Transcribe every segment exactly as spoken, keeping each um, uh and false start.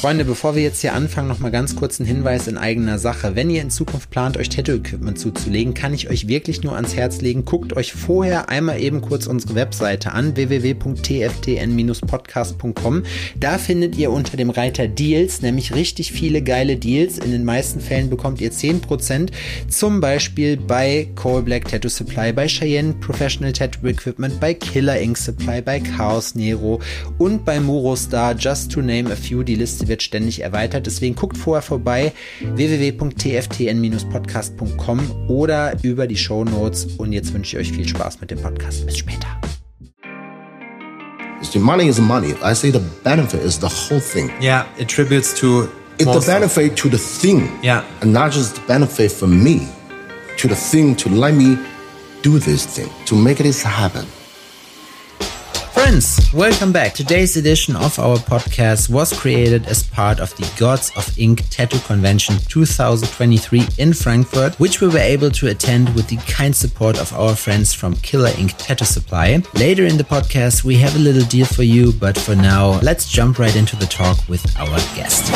Freunde, bevor wir jetzt hier anfangen, noch mal ganz kurz ein Hinweis in eigener Sache. Wenn ihr in Zukunft plant, euch Tattoo-Equipment zuzulegen, kann ich euch wirklich nur ans Herz legen. Guckt euch vorher einmal eben kurz unsere Webseite an, w w w punkt t f t n dash podcast punkt com. Da findet ihr unter dem Reiter Deals nämlich richtig viele geile Deals. In den meisten Fällen bekommt ihr zehn Prozent, zum Beispiel bei Coal Black Tattoo Supply, bei Cheyenne Professional Tattoo Equipment, bei Killer Ink Supply, bei Chaos Nero und bei Murostar, just to name a few. Die Liste wird ständig erweitert, deswegen guckt vorher vorbei, w w w punkt t f t n dash podcast punkt com oder über die Shownotes, und jetzt wünsche ich euch viel Spaß mit dem Podcast. Bis später. The money is money. I say the benefit is the whole thing. Yeah, it attributes to it's the benefit to the thing. Yeah. And not just the benefit for me, to the thing to let me do this thing, to make this happen. Friends, welcome back. Today's edition of our podcast was created as part of the Gods of Ink Tattoo Convention twenty twenty-three in Frankfurt, which we were able to attend with the kind support of our friends from Killer Ink Tattoo Supply. Later in the podcast, we have a little deal for you, but for now, let's jump right into the talk with our guest.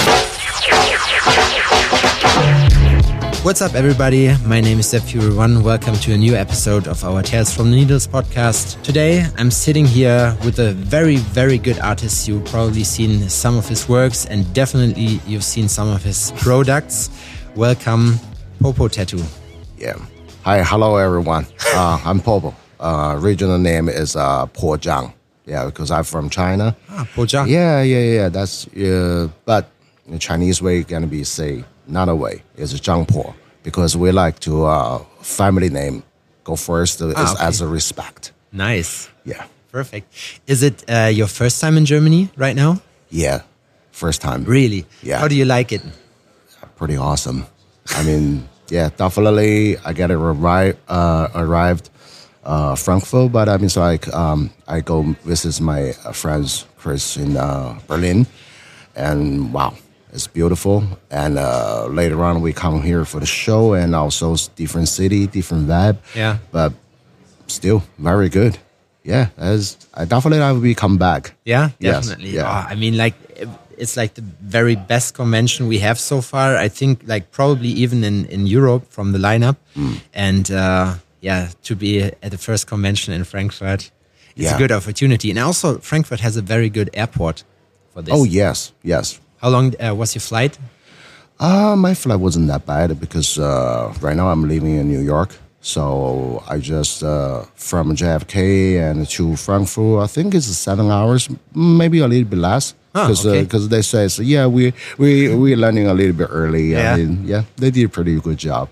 What's up, everybody? My name is Sepp Fury One. Welcome to a new episode of our Tales from the Needles podcast. Today, I'm sitting here with a very, very good artist. You've probably seen some of his works, and definitely you've seen some of his products. Welcome, Popo Tattoo. Yeah. Hi, hello, everyone. Uh, I'm Popo. Uh, regional name is uh, Po Zhang. Yeah, because I'm from China. Ah, Po Zhang. Yeah, yeah, yeah. That's uh, but in the Chinese way, gonna be say. Another way is Zhang Po, because we like to uh, family name go first uh, ah, is, okay. as a respect. Nice. Yeah. Perfect. Is it uh, your first time in Germany right now? Yeah, first time. Really? Yeah. How do you like it? Pretty awesome. I mean, yeah, definitely. I get it arrived, uh, arrived uh, Frankfurt, but I mean, it's like um, I go visit my uh, friends Chris in uh, Berlin, and wow. It's beautiful, and uh, later on we come here for the show, and also different city, different vibe. Yeah, but still very good. Yeah, as I definitely I will be come back. Yeah, definitely. Yes, yeah. Oh, I mean, like it's like the very best convention we have so far. I think, like probably even in in Europe from the lineup, mm. and uh, yeah, to be at the first convention in Frankfurt, it's yeah. a good opportunity, and also Frankfurt has a very good airport for this. Oh yes, yes. How long uh, was your flight? Uh, my flight wasn't that bad because uh, right now I'm living in New York. So I just, uh, from J F K and to Frankfurt, I think it's seven hours, maybe a little bit less. Because oh, okay. uh, they say, so, yeah, we, we, we're landing a little bit early. Yeah. I mean, yeah, they did a pretty good job.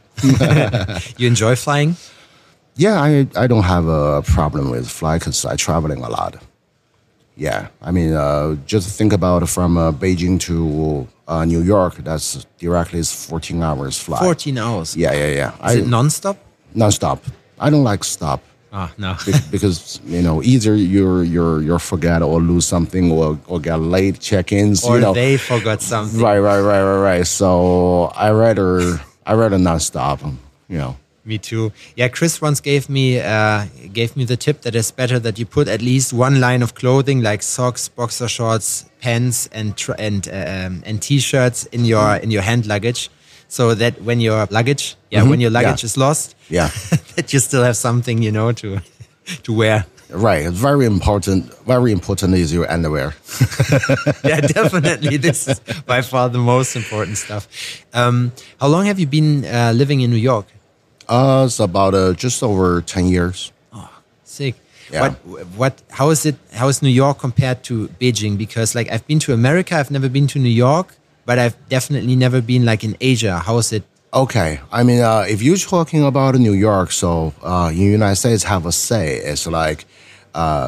You enjoy flying? Yeah, I, I don't have a problem with flying because I'm traveling a lot. Yeah, I mean, uh, just think about from uh, Beijing to uh, New York. That's directly is fourteen hours flight. Fourteen hours. Yeah, yeah, yeah. Is I, it non-stop? Non-stop. I don't like stop. Ah, no. Because you know, either you're you're you're forget or lose something, or or get late check-ins. Or you know. they forgot something. Right, right, right, right, right. So I rather I rather not stop. You know. Me too. Yeah, Chris once gave me uh, gave me the tip that it's better that you put at least one line of clothing like socks, boxer shorts, pants, and tr- and um, and t-shirts in your mm. in your hand luggage, so that when your luggage, yeah, mm-hmm. when your luggage yeah. is lost, yeah, that you still have something, you know, to to wear. Right. It's very important. Very important is your underwear. Yeah, definitely. This is by far the most important stuff. Um, how long have you been uh, living in New York? Uh, it's about uh, just over ten years. Oh, sick. Yeah. What, what, how is it, how is New York compared to Beijing? Because like I've been to America, I've never been to New York, but I've definitely never been like in Asia. How is it? Okay. I mean, uh, if you're talking about New York, so uh, in the United States have a say, it's like uh,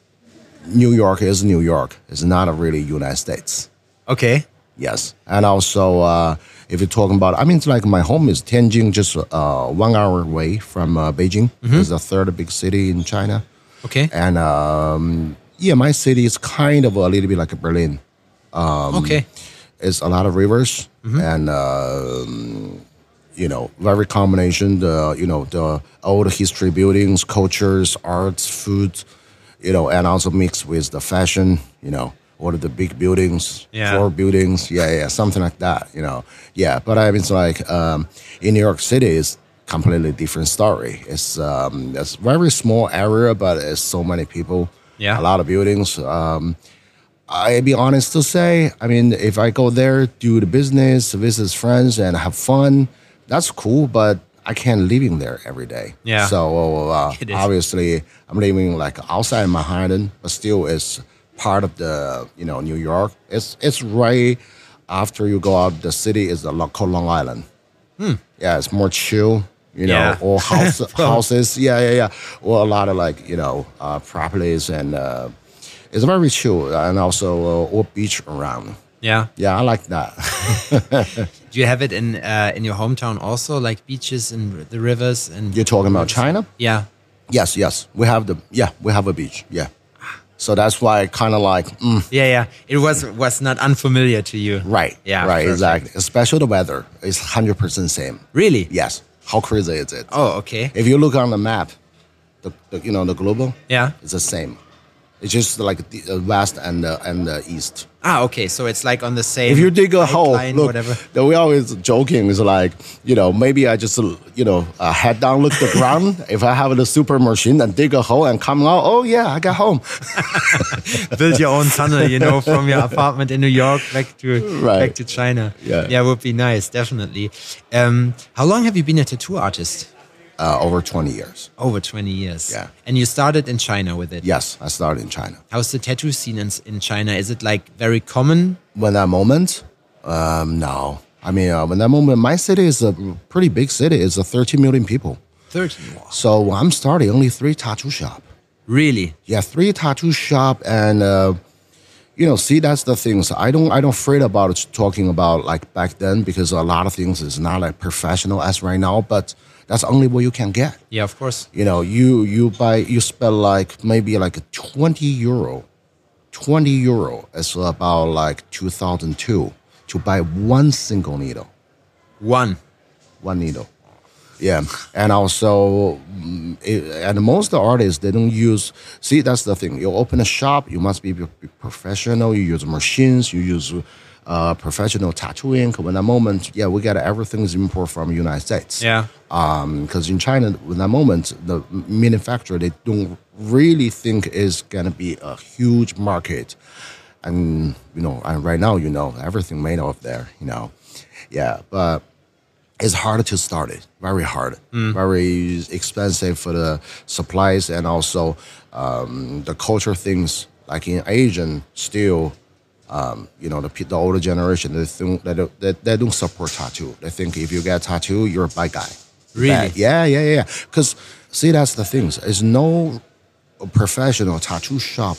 New York is New York. It's not a really United States. Okay. Yes. And also, uh, if you're talking about, I mean, it's like my home is Tianjin, just uh, one hour away from uh, Beijing. Mm-hmm. It's the third big city in China. Okay. And um, yeah, my city is kind of a little bit like Berlin. Um, okay. It's a lot of rivers mm-hmm. and, uh, you know, very combination, the, you know, the old history buildings, cultures, arts, food, you know, and also mixed with the fashion, you know. or the big buildings, Yeah. four buildings, yeah, yeah, something like that, you know. Yeah, but I mean, it's like um, in New York City, it's completely different story. It's um, it's very small area, but it's so many people, Yeah. a lot of buildings. Um, I be honest to say, I mean, if I go there, do the business, visit friends, and have fun, that's cool. But I can't living there every day. Yeah. So uh, It is. obviously, I'm living like outside Manhattan, but still, it's part of the you know New York. It's it's right after you go out the city is the Lo- called Long Island. Yeah, it's more chill. You know, Yeah. or house, houses. Yeah, yeah, yeah. Or a lot of like you know uh, properties and. Uh, It's very chill and also uh, all beach around. Yeah. Yeah, I like that. Do you have it in uh, in your hometown also, like beaches and the rivers and? You're talking about China? Yeah. Yes, yes. We have the yeah, we have a beach. Yeah. So that's why I kind of like mm, Yeah, yeah. It was was not unfamiliar to you. right. Yeah, Right. perfect. Exactly. Especially the weather is hundred percent same. Really? Yes. How crazy is it? Oh, okay. If you look on the map, the, the you know the global. Yeah. It's the same. It's just like the uh, west and the and the east. Ah, okay. So it's like on the same. If you dig a hole, pipeline, look, whatever. that we always joking is like, you know, maybe I just, you know, uh, head down, look the ground. If I have the super machine and dig a hole and come out, oh yeah, I got home. Build your own tunnel, you know, from your apartment in New York back to Right. back to China. Yeah. yeah, would be nice, definitely. Um, how long have you been a tattoo artist? Uh, over twenty years. Over twenty years. Yeah. And you started in China with it. Yes, I started in China. How's the tattoo scene in, in China? Is it like very common? When that moment, um, no. I mean, uh, when that moment, my city is a pretty big city. It's a thirteen million people. thirteen. Wow. So I'm starting only three tattoo shop. Really? Yeah, three tattoo shop and uh, you know, see that's the things. I don't I don't afraid about it, talking about like back then because a lot of things is not like professional as right now, but that's only what you can get. Yeah, of course. You know, you you buy you spend like maybe like a twenty euro. twenty euro is about like two thousand two to buy one single needle. One. One needle. Yeah, and also, mm, it, and most of the artists they don't use. See, that's the thing. You open a shop, you must be, be professional. You use machines. You use uh, professional tattooing. When that moment, yeah, we got everything is import from the United States. Yeah. Because in China, when that moment, the manufacturer they don't really think is gonna be a huge market, and you know, and right now, you know, everything made of there. You know, yeah, but. It's hard to start it, very hard, very expensive for the supplies and also um, the culture things. Like in Asian, still, um, you know, the, pe- the older generation, they think they don't, they, they don't support tattoo. They think if you get a tattoo, you're a bad guy. Really? Bad. Yeah, yeah, yeah. Because see, that's the thing. There's no professional tattoo shop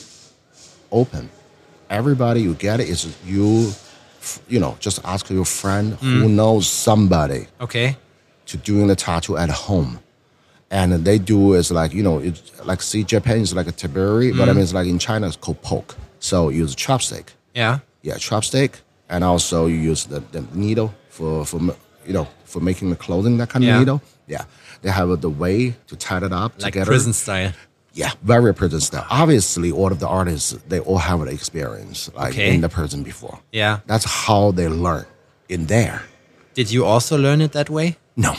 open. Everybody you get it is you. You know, just ask your friend who knows somebody Okay. to doing the tattoo at home, and they do is like you know, it's like see Japan is like a taburi, but I mean it's like in China it's called poke. So you use chopstick, Yeah. yeah, chopstick, and also you use the, the needle for for you know for making the clothing that kind Yeah. of needle. Yeah, they have the way to tie it up Like together. prison style. Yeah, very prison style. Obviously, all of the artists they all have an experience like Okay. in the prison before. Yeah. That's how they learn in there. Did you also learn it that way? No.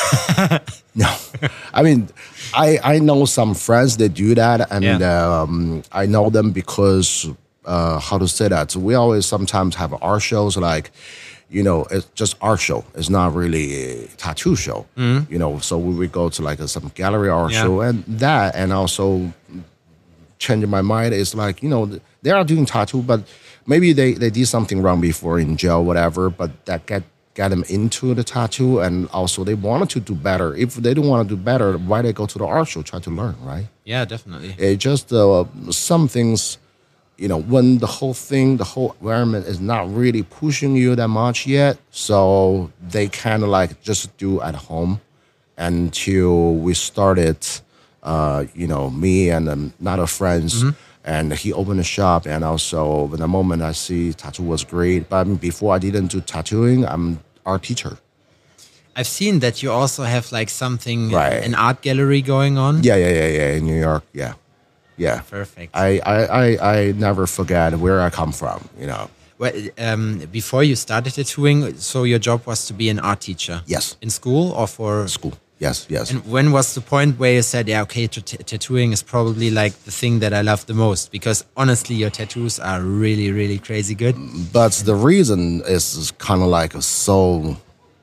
No. I mean, I I know some friends that do that, and Yeah. um, I know them because, uh, how to say that? So we always sometimes have art shows like, you know, it's just art show. It's not really a tattoo show, you know. So we would go to like a, some gallery art Yeah. show, and that, and also changing my mind is like, you know, they are doing tattoo, but maybe they, they did something wrong before in jail, whatever, but that get get them into the tattoo, and also they wanted to do better. If they don't want to do better, why they go to the art show, try to learn, right? Yeah, definitely. It just, uh, some things, you know, when the whole thing, the whole environment is not really pushing you that much yet, so they kind of like just do at home until we started, uh, you know, me and another friends, and he opened a shop, and also in the moment I see tattoo was great, but before I didn't do tattooing, I'm art teacher. I've seen that you also have like something, Right. an art gallery going on. Yeah, yeah, yeah, yeah, in New York, yeah. Yeah. Perfect. I, I, I, I never forget where I come from, you know. Well, um, before you started tattooing, so your job was to be an art teacher? Yes. In school or for... School. Yes, yes. And when was the point where you said, yeah, okay, t- tattooing is probably like the thing that I love the most? Because honestly, your tattoos are really, really crazy good. But the reason is kind of like so,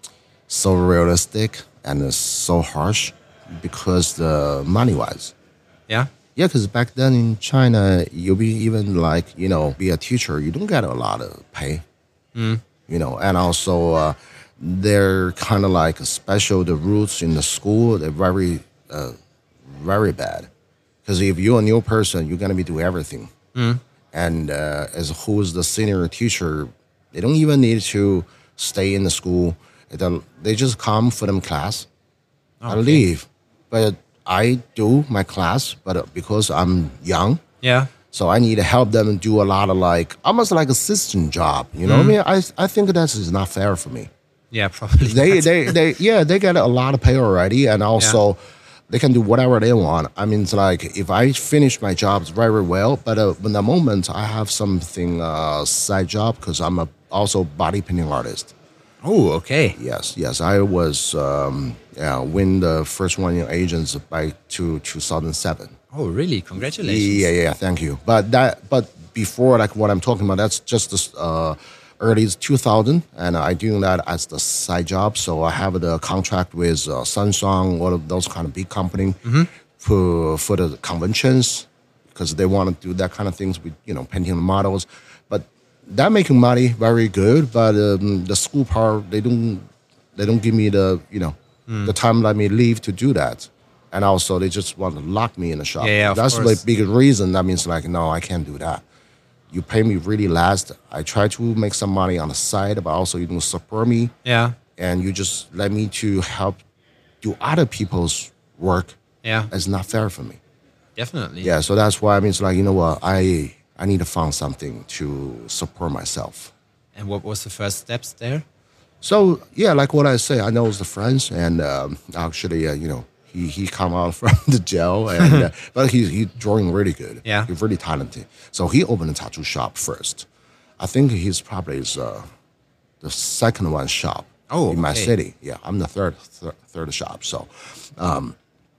so realistic and it's so harsh because the money-wise. Yeah? Yeah, because back then in China, you'll be even like, you know, be a teacher, you don't get a lot of pay. Mm. You know, and also... Uh, they're kind of like special, the rules in the school, they're very, uh, very bad. Because if you're a new person, you're going to be doing everything. Mm. And uh, as who's the senior teacher, they don't even need to stay in the school. They just come for them class okay. and leave. But I do my class, but because I'm young, yeah. so I need to help them do a lot of like, almost like assistant job. You know mm. what I mean? I, I think that is not fair for me. Yeah, probably. They, they, they, yeah, they get a lot of pay already, and also yeah. they can do whatever they want. I mean, it's like if I finish my jobs very well, but uh, in the moment I have something uh, side job because I'm a also body painting artist. Oh, okay. Yes, yes, I was um, yeah win the first one in Agents by to two thousand seven. Oh, really? Congratulations. Yeah, yeah, thank you. But that, but before like what I'm talking about, that's just this. Uh, early two thousand, and I doing that as the side job. So I have the contract with uh, Samsung, all of those kind of big company mm-hmm. for for the conventions because they want to do that kind of things with you know painting the models. But that making money very good. But um, the school part they don't they don't give me the you know mm. the time let me leave to do that, and also they just want to lock me in the shop. Yeah, yeah, that's of the course. big reason. That means like no, I can't do that. You pay me really last. I try to make some money on the side, but also you don't support me. Yeah. And you just let me to help do other people's work. Yeah. It's not fair for me. Definitely. Yeah, so that's why I mean, it's like, you know what, I, I need to find something to support myself. And what was the first steps there? So, yeah, like what I say, I know the friends, and um, actually, uh, you know, He he come out from the jail, and uh, but he he drawing really good. Yeah, he's really talented. So he opened a tattoo shop first. I think he's probably is uh, the second one shop oh, in my okay. city. Yeah, I'm the third th- third shop. So um,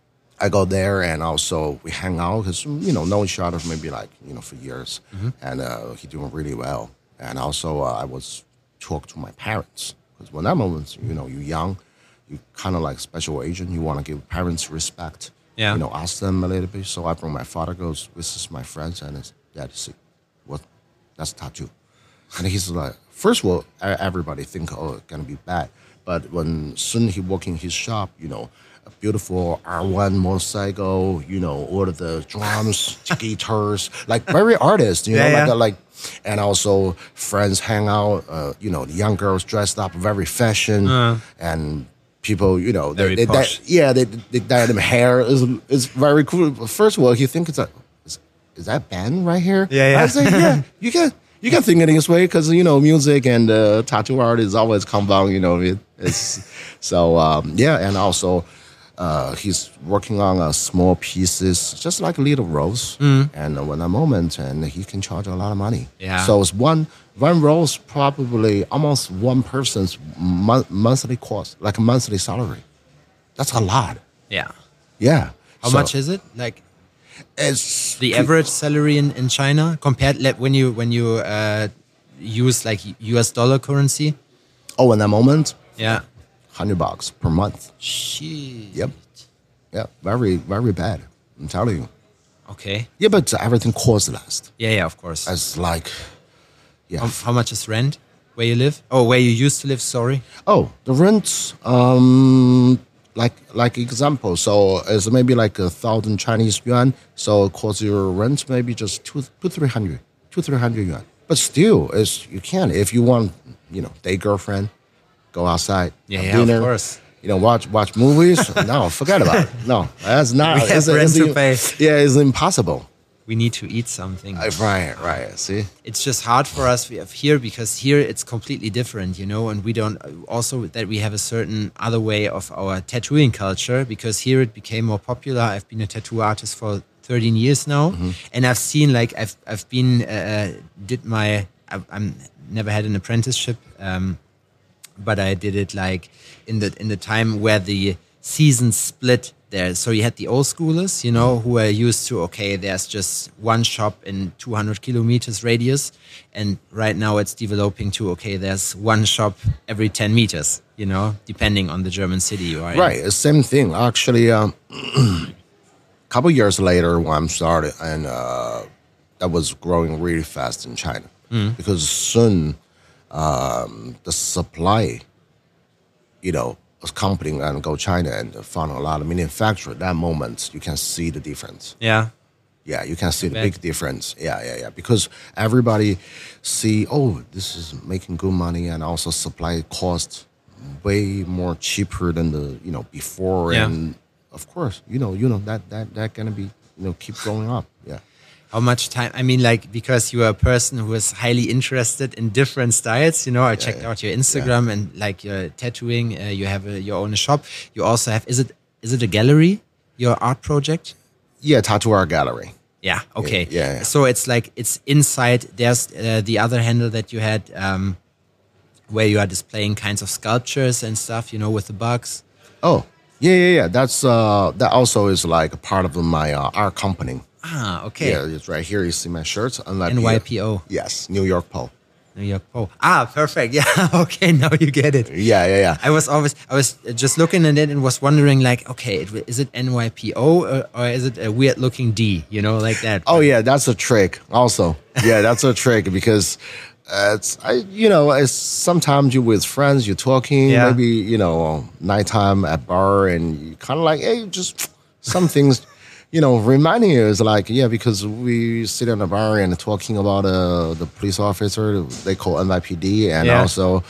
I go there, and also we hang out because you know know each other for maybe like you know for years, mm-hmm. and uh, he doing really well. And also uh, I was talk to my parents because when that moment you know you're young. You kind of like special agent. You want to give parents respect. Yeah. You know, ask them a little bit. So I bring my father goes, this is my friends, and his dad see, what? That's tattoo. And he's like, first of all, everybody think, oh, it's gonna be bad. But when soon he walk in his shop, you know, a beautiful R one motorcycle, you know, all of the drums, guitars, like very artist, you know, yeah, like yeah. a, like. And also friends hang out. Uh, you know, the young girls dressed up very fashion uh. and. People, you know, very they, they, posh. they, yeah, they they dye them hair is is very cool. First of all, you think it's a is, is that band right here? Yeah, yeah. I say, yeah, you can you can think it this way because you know music and uh, tattoo art is always combined. You know, it, it's so um, yeah, and also uh, he's working on uh, small pieces, just like little rose, mm. and uh, when a moment, and he can charge a lot of money. Yeah. So it's one. One rose probably almost one person's mo- monthly cost, like a monthly salary. That's a lot. Yeah. Yeah. How so much is it? Like it's the average salary in, in China compared like, when you when you uh, use like U S dollar currency? Oh, in that moment? Yeah. Hundred bucks per month. Shit. Yep. Yeah. Very, very bad. I'm telling you. Okay. Yeah, but everything costs less. Yeah, yeah, of course. It's like yeah. How, how much is rent where you live? Oh, where you used to live, sorry. Oh, the rent, um, like like example, so it's maybe like a thousand Chinese yuan. So it costs your rent maybe just two, two, three hundred, two, three hundred yuan. But still, it's, you can if you want, you know, date girlfriend, go outside, yeah, have yeah, dinner, of course. You know, watch watch movies. No, forget about it. No, that's not. We have it's, rent it's, to pay. Yeah, it's impossible. We need to eat something. Uh, right, right. See, it's just hard for us we have here because here it's completely different, you know, and we don't also that we have a certain other way of our tattooing culture because here it became more popular. I've been a tattoo artist for thirteen years now, mm-hmm. and I've seen like I've I've been uh, did my I've, I'm never had an apprenticeship, um, but I did it like in the in the time where the seasons split there. So you had the old schoolers, you know, who are used to, okay, there's just one shop in two hundred kilometers radius. And right now it's developing to, okay, there's one shop every ten meters, you know, depending on the German city you are in. Right. Same thing. Actually, um, a couple years later when I started, and uh, that was growing really fast in China. Mm. Because soon um, the supply, you know, was competing and go China and found a lot of manufacturer. At that moment, you can see the difference. Yeah. Yeah, you can see the big difference. Yeah, yeah, yeah. Because everybody see, oh, this is making good money, and also supply cost way more cheaper than the, you know, before. Yeah. And of course, you know, you know, that, that, that gonna be, you know, keep going up. Yeah. How much time? I mean, like, because you are a person who is highly interested in different styles. You know, I yeah, checked yeah. out your Instagram yeah. and like your tattooing. Uh, you have a, your own shop. You also have. Is it is it a gallery? Your art project? Yeah, tattoo art gallery. Yeah. Okay. Yeah. yeah. So it's like it's inside. There's uh, the other handle that you had, um, where you are displaying kinds of sculptures and stuff. You know, with the bugs. Oh, yeah, yeah, yeah. That's uh, that also is like a part of my uh, art company. Ah, okay. Yeah, it's right here. You see my shirts. N Y P O. Yes, New York Po. New York Po. Ah, perfect. Yeah. Okay, now you get it. Yeah, yeah, yeah. I was always, I was just looking at it and was wondering, like, okay, is it N Y P O or, or is it a weird looking D? You know, like that. Oh yeah, that's a trick. Also, yeah, that's a trick because uh, it's, I, you know, it's sometimes you with friends, you're talking, yeah. maybe you know, nighttime at bar, and you kind of like, hey, just some things. You know, reminding you is like, yeah, because we sit in a bar and talking about uh, the police officer, they call N Y P D, and yeah. also,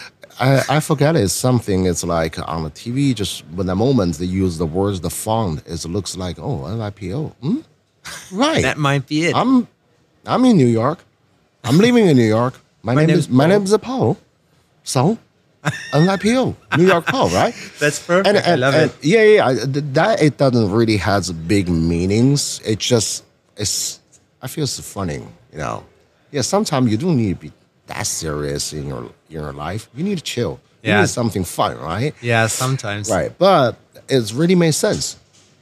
I, I forget it's something, it's like on the T V, just when the moment they use the words, the font, it looks like, oh, N Y P O. Hmm? Right. That might be it. I'm I'm in New York. I'm living in New York. My, my name is my name is Paul. So N Y P O, New York Po, right? That's perfect. And, and, I love and, it. Yeah, yeah. That it doesn't really has big meanings. It just it's. I feel it's funny, you know. Yeah, sometimes you don't need to be that serious in your in your life. You need to chill. You yeah. need something fun, right? Yeah, sometimes. Right, but it's really makes sense.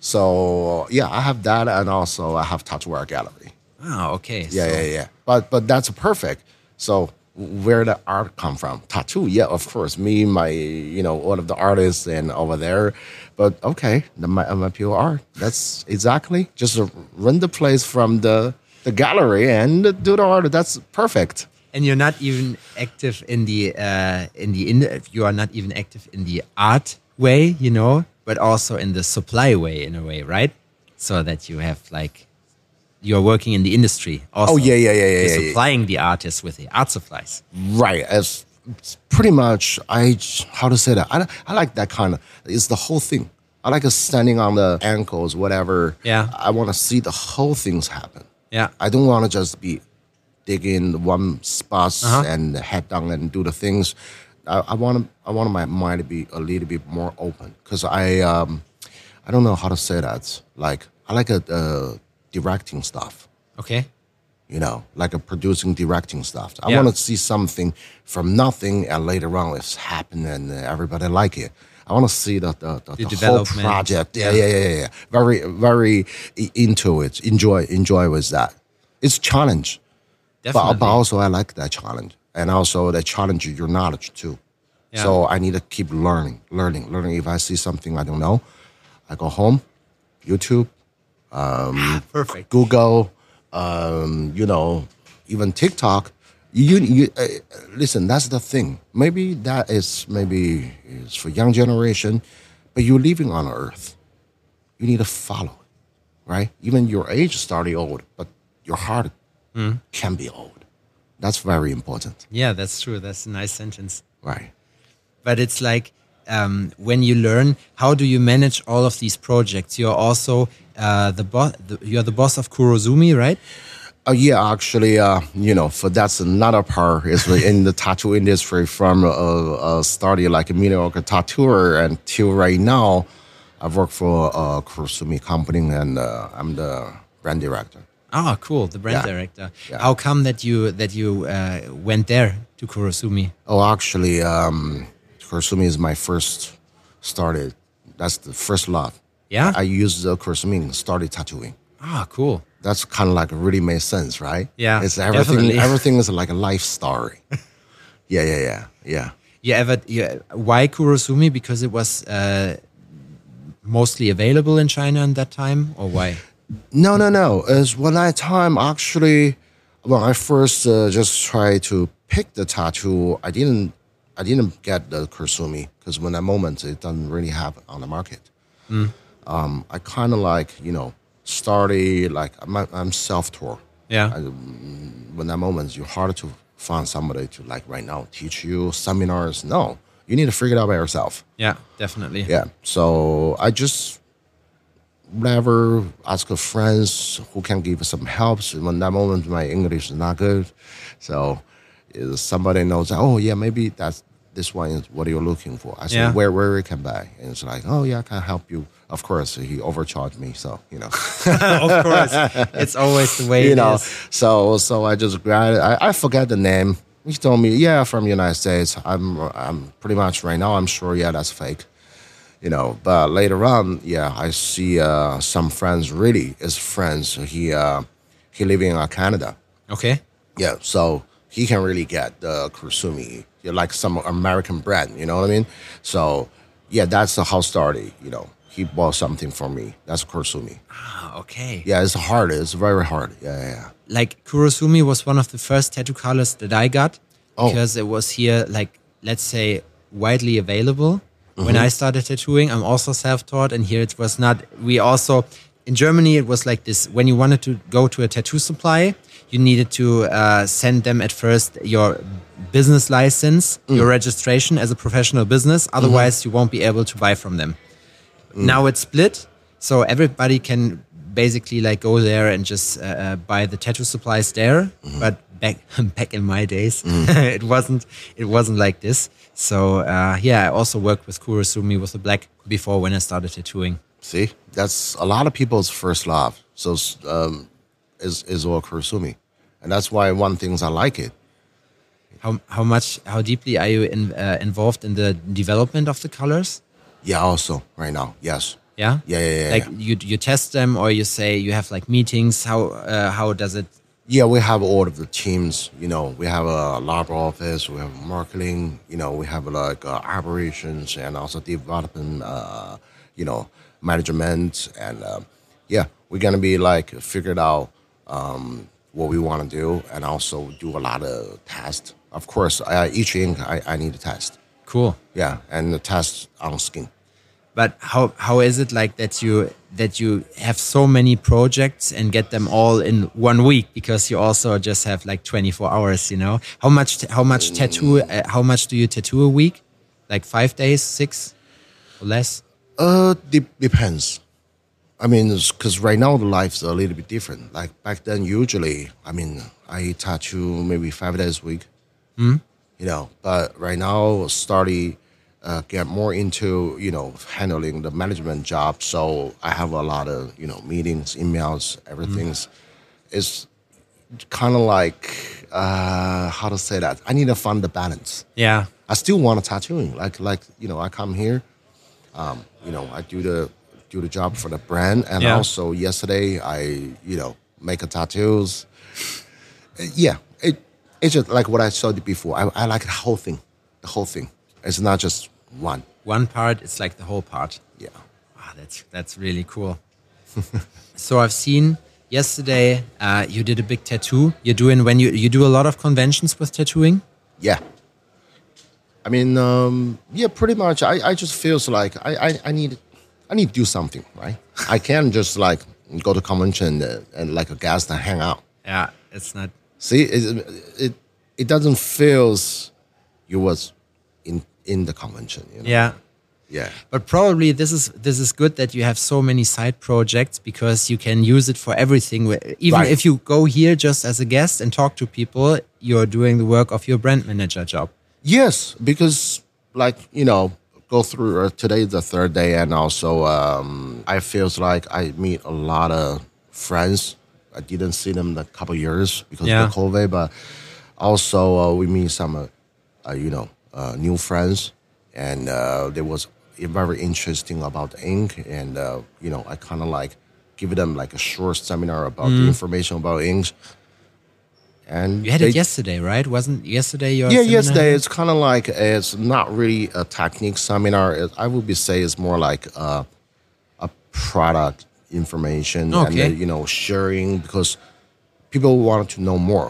So yeah, I have that, and also I have tattoo art gallery. Oh, okay. Yeah, so. yeah, yeah. But but that's perfect. So. Where the art come from? Tattoo, yeah, of course. Me, my, you know, all of the artists and over there. But okay, the my, my pure art. That's exactly just run the place from the the gallery and do the art. That's perfect. And you're not even active in the uh, in the in you are not even active in the art way, you know, but also in the supply way in a way, right? So that you have like. You're working in the industry also. Oh, yeah, yeah, yeah, yeah. You're yeah, supplying yeah. the artists with the art supplies. Right. As it's pretty much, I, how to say that? I, I like that kind of, it's the whole thing. I like standing on the ankles, whatever. Yeah. I want to see the whole things happen. Yeah. I don't want to just be digging one spot uh-huh. and head down and do the things. I, I want I want my mind to be a little bit more open because I, um, I don't know how to say that. Like, I like a, uh, directing stuff. Okay. You know, like a producing, directing stuff. I yeah. want to see something from nothing and later on it's happened and everybody like it. I want to see the the, the, the, the whole project. Yeah, yeah, yeah, yeah, yeah. Very, very into it. Enjoy, enjoy with that. It's challenge. Definitely. But, but also I like that challenge. And also that challenge your knowledge too. Yeah. So I need to keep learning, learning, learning. If I see something I don't know, I go home, YouTube, Um, Perfect. Google, um, you know, even TikTok. You, you uh, listen. That's the thing. Maybe that is maybe is for young generation, but you're living on Earth. You need to follow, right? Even your age started old, but your heart mm. can be old. That's very important. Yeah, that's true. That's a nice sentence. Right. But it's like. Um, when you learn, how do you manage all of these projects? You're also uh, the boss. You're the boss of Kurozumi, right? Uh, yeah, actually, uh, you know, for that's another part is in the tattoo industry from uh, uh, starting like a mediocre tattooer until right now, I've worked for uh, Kurosumi company, and uh, I'm the brand director. Oh, cool! The brand Yeah. director. Yeah. How come that you that you uh, went there to Kurosumi? Oh, actually, um, Kurosumi is my first started. That's the first love. Yeah. I used the Kurosumi and started tattooing. Ah, cool. That's kind of like really made sense, right? Yeah, It's everything. definitely. Everything is like a life story. yeah, yeah, yeah, yeah. You ever? You, why Kurosumi? Because it was uh, mostly available in China at that time, or why? No, no, no. It's when that time actually, when I first uh, just tried to pick the tattoo, I didn't, I didn't get the Kurosumi because when that moment it doesn't really have on the market. Mm. Um, I kind of like you know started like I'm, I'm self-taught. Yeah. I, when that moment, you're hard to find somebody to like right now teach you seminars. No, you need to figure it out by yourself. Yeah, definitely. Yeah. So I just never ask a friends who can give some help. So when that moment, my English is not good. So if somebody knows, oh yeah, maybe that's this one is what you're looking for. I said, Yeah. where where we can buy? And it's like, oh yeah, I can help you. Of course, he overcharged me, so you know. Of course, it's always the way you it know. is. So so I just grabbed it. I, I forget the name. He told me, yeah, from United States. I'm I'm pretty much right now. I'm sure, yeah, that's fake. You know, but later on, yeah, I see uh, some friends. Really, is friends. He uh, he living in uh, Canada. Okay. Yeah, so he can really get the Kurosumi, you know, like some American brand. You know what I mean? So yeah, that's the how started. You know, he bought something for me. That's Kurosumi. Ah, okay. Yeah, it's hard. It's very hard. Yeah, yeah, yeah. Like Kurosumi was one of the first tattoo colors that I got Oh. because it was here, like let's say, widely available. When Mm-hmm. I started tattooing, I'm also self-taught, and here it was not. We also in Germany it was like this. When you wanted to go to a tattoo supply, you needed to uh, send them at first your business license, Mm. your registration as a professional business. Otherwise, Mm-hmm. you won't be able to buy from them. Mm. Now it's split, so everybody can basically like go there and just uh, uh, buy the tattoo supplies there. Mm-hmm. But back back in my days, Mm. it wasn't it wasn't like this. So uh, yeah, I also worked with Kurosumi with the black before when I started tattooing. See, that's a lot of people's first love. So um, is is all Kurosumi, and that's why one things I like it. How how much how deeply are you in, uh, involved in the development of the colors? Yeah, also right now, yes. Yeah, Yeah, yeah, yeah, Like yeah. you you test them, or you say you have like meetings. How uh, how does it? Yeah, we have all of the teams. You know, we have a lab office, we have marketing. You know, we have like uh, operations and also development. Uh, you know, management and uh, yeah, we're gonna be like figured out um, what we want to do and also do a lot of tests. Of course, uh, each ink I, I need to test. Cool. Yeah, and the test on skin. But how how is it like that you that you have so many projects and get them all in one week, because you also just have like twenty-four hours, you know? How much how much tattoo uh, how much do you tattoo a week? Like five days, six or less? Uh, de- depends. I mean, because right now the life's a little bit different. Like back then, usually, I mean, I tattoo maybe five days a week. Hmm? You know, but right now, starting uh, get more into you know handling the management job. So I have a lot of you know meetings, emails, everything's. It's kind of like uh, how to say that. I need to find the balance. Yeah. I still want to tattooing. Like like you know, I come here. Um, you know, I do the do the job for the brand, and Yeah. also yesterday I you know make a tattoos. Uh, Yeah, it it's just like what I showed you before. I, I like the whole thing, the whole thing. It's not just one. One part, it's like the whole part. Yeah. Wow, that's that's really cool. So I've seen yesterday uh, you did a big tattoo. You're doing when you you do a lot of conventions with tattooing. Yeah. I mean, um, yeah, pretty much. I, I just feels like I, I, I need I need to do something, right? I can't just like go to convention and, and like a guest and hang out. Yeah, it's not. See, it it, it doesn't feel you was in in the convention. You know? Yeah. Yeah. But probably this is this is good that you have so many side projects, because you can use it for everything. Even Right. if you go here just as a guest and talk to people, you're doing the work of your brand manager job. Yes, because like you know, go through. Uh, today is the third day, and also um, I feels like I meet a lot of friends. I didn't see them in a couple years because Yeah. of the COVID, but also uh, we meet some, uh, uh, you know, uh, new friends, and uh, there was very interesting about the ink, and uh, you know, I kind of like give them like a short seminar about the information about inks. And You had they, it yesterday, right? Wasn't yesterday your yeah, seminar? yesterday it's kind of like it's not really a technique seminar. It, I would be say it's more like a, a product information and Okay. uh, you know sharing because people want to know more.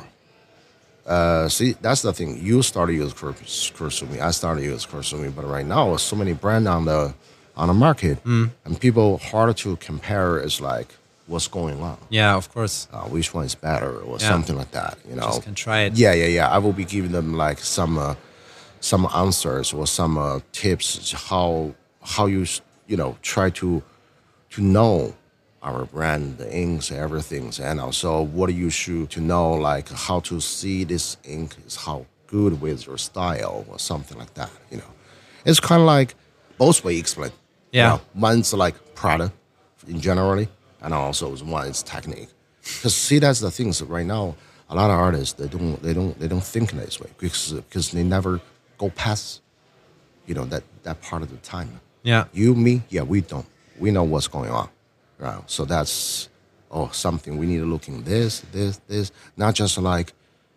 Uh, see, that's the thing. You started use Kursumi. I started use Kursumi, but right now there's so many brands on the on the market, Mm. and people hard to compare. Is like what's going on. Yeah, of course. Uh, which one is better or Yeah. something like that. You know, Just can try it. yeah, yeah, yeah. I will be giving them like some uh, some answers or some uh, tips how how you you know try to to know our brand, the inks, everything, and also what you should to know like how to see this ink is how good with your style or something like that. You know, it's kind of like both way explain. Yeah. You know, one's like product in generally, and also one is technique. Because see, that's the things right now. A lot of artists they don't they don't they don't think this way because because they never go past, you know, that that part of the time. Yeah. You, me, yeah, we don't. We know what's going on, right? So that's oh something we need to look in this, this, this. Not just like,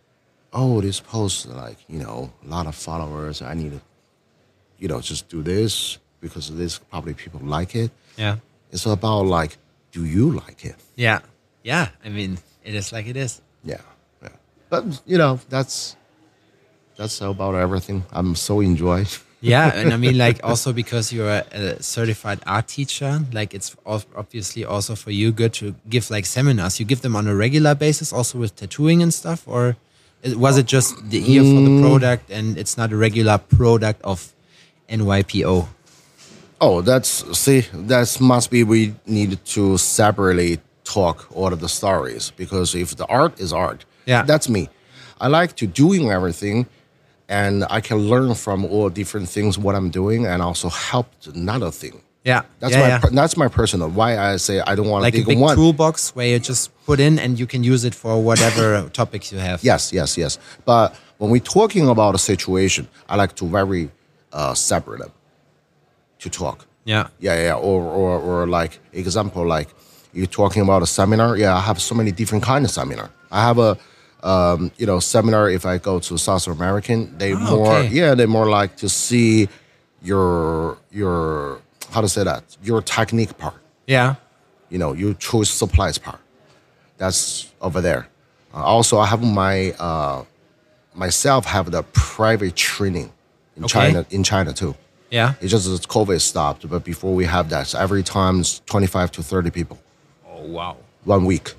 oh, this post like you know a lot of followers. I need to, you know, just do this because this probably people like it. Yeah. It's about like, do you like it? Yeah. Yeah. I mean, it is like it is. Yeah, yeah. But you know, that's that's about everything. I'm so enjoy. Yeah, and I mean, like, also because you're a, a certified art teacher, like, it's al- obviously also for you good to give like seminars. You give them on a regular basis, also with tattooing and stuff, or it- was it just the ear for the product, and it's not a regular product of N Y P O? Oh, that's see, that must be we need to separately talk all of the stories because if the art is art, Yeah. that's me. I like to doing everything, and I can learn from all different things what I'm doing, and also help another thing. Yeah, That's yeah, my yeah. per- that's my personal why I say I don't want to Like a take big one. toolbox where you just put in and you can use it for whatever topics you have. Yes, yes, yes. But when we're talking about a situation, I like to very uh, separate them to talk. Yeah. Yeah, yeah. Or, or, or like example, like you're talking about a seminar. Yeah, I have so many different kind of seminar. I have a, um, you know, seminar. If I go to South American, they Oh, more, okay. yeah, they more like to see your your how to say that your technique part. Yeah. You know, your choice supplies part. That's over there. Uh, also, I have my uh, myself have the private training in Okay. China in China too. Yeah. It's just that COVID stopped, but before we have that, so every time it's twenty-five to thirty people, Oh, wow. one week.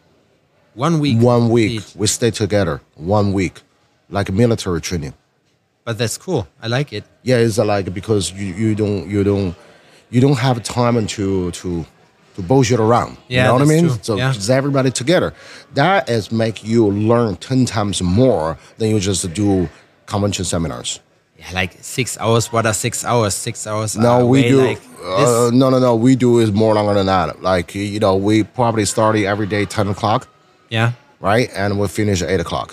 One week. One week. complete. We stay together, one week, like a military training. But that's cool. I like it. Yeah, it's like because you, you don't you don't you don't have time to to to bullshit around. Yeah, you know what I that's mean? true. So Yeah. it's everybody together. That is make you learn ten times more than you just do convention seminars. Yeah, like six hours. What are six hours? Six hours. No, are we way do. Like uh, this. no, no, no. We do is more longer than that. Like you know, we probably start every day ten o'clock, Yeah. right, and we finish at eight o'clock.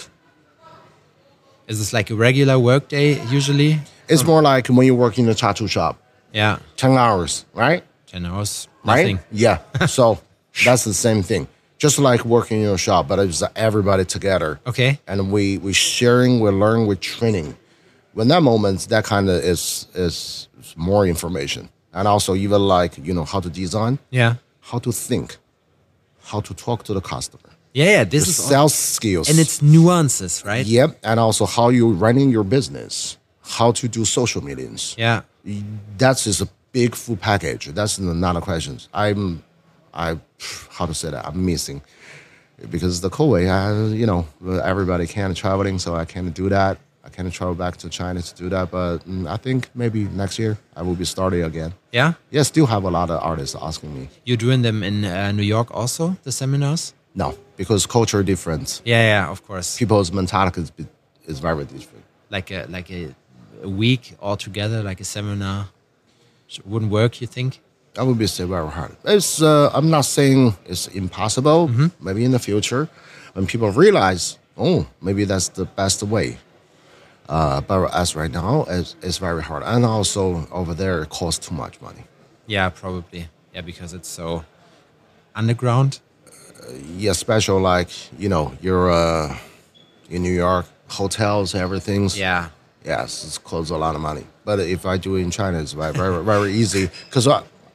Is this like a regular work day usually? It's more like when you work in a tattoo shop, Yeah. ten hours, right? Ten hours. Right? Nothing. Yeah. So that's the same thing. Just like working in your shop, but it's everybody together. Okay. And we we sharing, we learn, we training. When that moment, that kind of is is more information, and also even like you know how to design, Yeah. how to think, how to talk to the customer, Yeah. Yeah. This the is all, sales skills, and it's nuances, right? yep, and also how you running your business, how to do social medias. Yeah. That's just a big full package. That's not a question. I'm, I, how to say that? I'm missing because the COVID, I, you know, everybody can traveling, so I can't do that. I can't travel back to China to do that, but mm, I think maybe next year I will be starting again. Yeah. Yeah, still have a lot of artists asking me. You're doing them in uh, New York also, the seminars? No, because culture difference. Yeah. Yeah. Of course. People's mentality is, is very different. Like a like a, a week all together, like a seminar. wouldn't work, you think? That would be still very hard. It's, uh, I'm not saying it's impossible. Mm-hmm. Maybe in the future, when people realize, oh, maybe that's the best way. Uh, but as right now, it's, it's very hard. And also over there, it costs too much money. Yeah, probably. Yeah, because it's so underground. Uh, yeah, special like, you know, you're uh, in New York, hotels, everything. Yeah. Yes, it's costs a lot of money. But if I do it in China, it's very, very, very easy. Because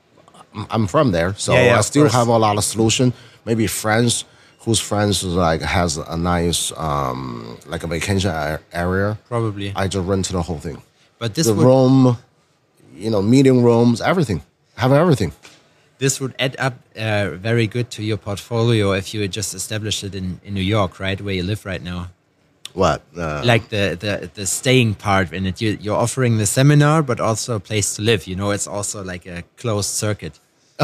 I'm from there, so yeah, yeah, I still course. have a lot of solution. Maybe friends whose friends like has a nice um, like a vacation area. Probably. I just rent the whole thing. But this the would, room, you know, meeting rooms, everything. Have everything. This would add up uh, very good to your portfolio if you had just established it in, in New York, right, where you live right now. What? Uh, like the, the, the staying part in it. You, you're offering the seminar, but also a place to live. You know, it's also like a closed circuit.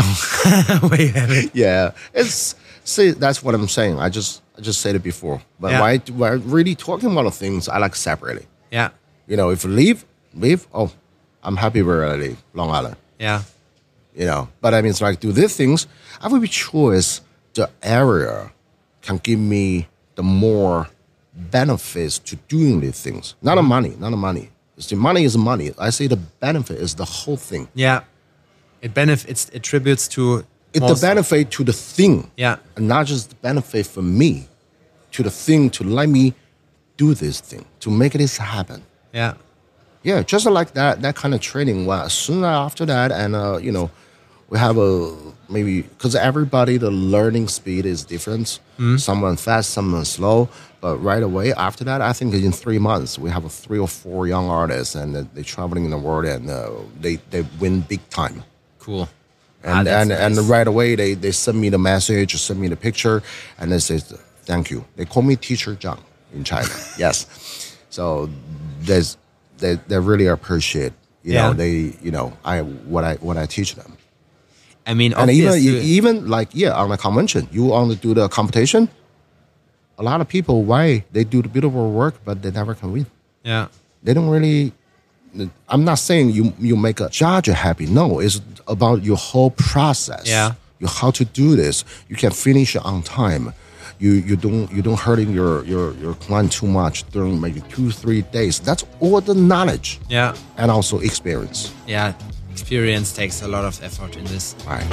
Where you have it. Yeah, it's see that's what I'm saying. I just I just said it before, but yeah. why why really talking about the things I like separately. Yeah, you know, if you leave, leave. Oh, I'm happy where I live, Long Island. Yeah, you know, but I mean, it's like do these things. I would be choice the area can give me the more benefits to doing these things. Not the money, not the money. It's the money is money. I say the benefit is the whole thing. Yeah. It benefits, it attributes to... It's the benefit to the thing. Yeah. And not just the benefit for me, to the thing to let me do this thing, to make this happen. Yeah. Yeah, just like that that kind of training. Well, soon after that, and, uh, you know, we have a, maybe, because everybody, the learning speed is different. Mm-hmm. Someone fast, someone slow. But right away after that, I think in three months, we have a three or four young artists, and they're traveling in the world, and uh, they, they win big time. Cool. And ah, and, nice. and right away, they, they send me the message, send me the picture, and they say, thank you. They call me Teacher Zhang in China. Yes. So there's, they, they really appreciate, you yeah. know, they, you know, I what I what I teach them. I mean, and even, you, even like, yeah, on the convention, you want to do the competition, a lot of people, why? They do the beautiful work, but they never can win. Yeah. They don't really... I'm not saying you you make a judge happy. No, it's about your whole process. Yeah. You how to do this. You can finish it on time. You you don't you don't hurting your your your client too much during maybe two three days. That's all the knowledge. Yeah. And also experience. Yeah. Experience takes a lot of effort in this. Right.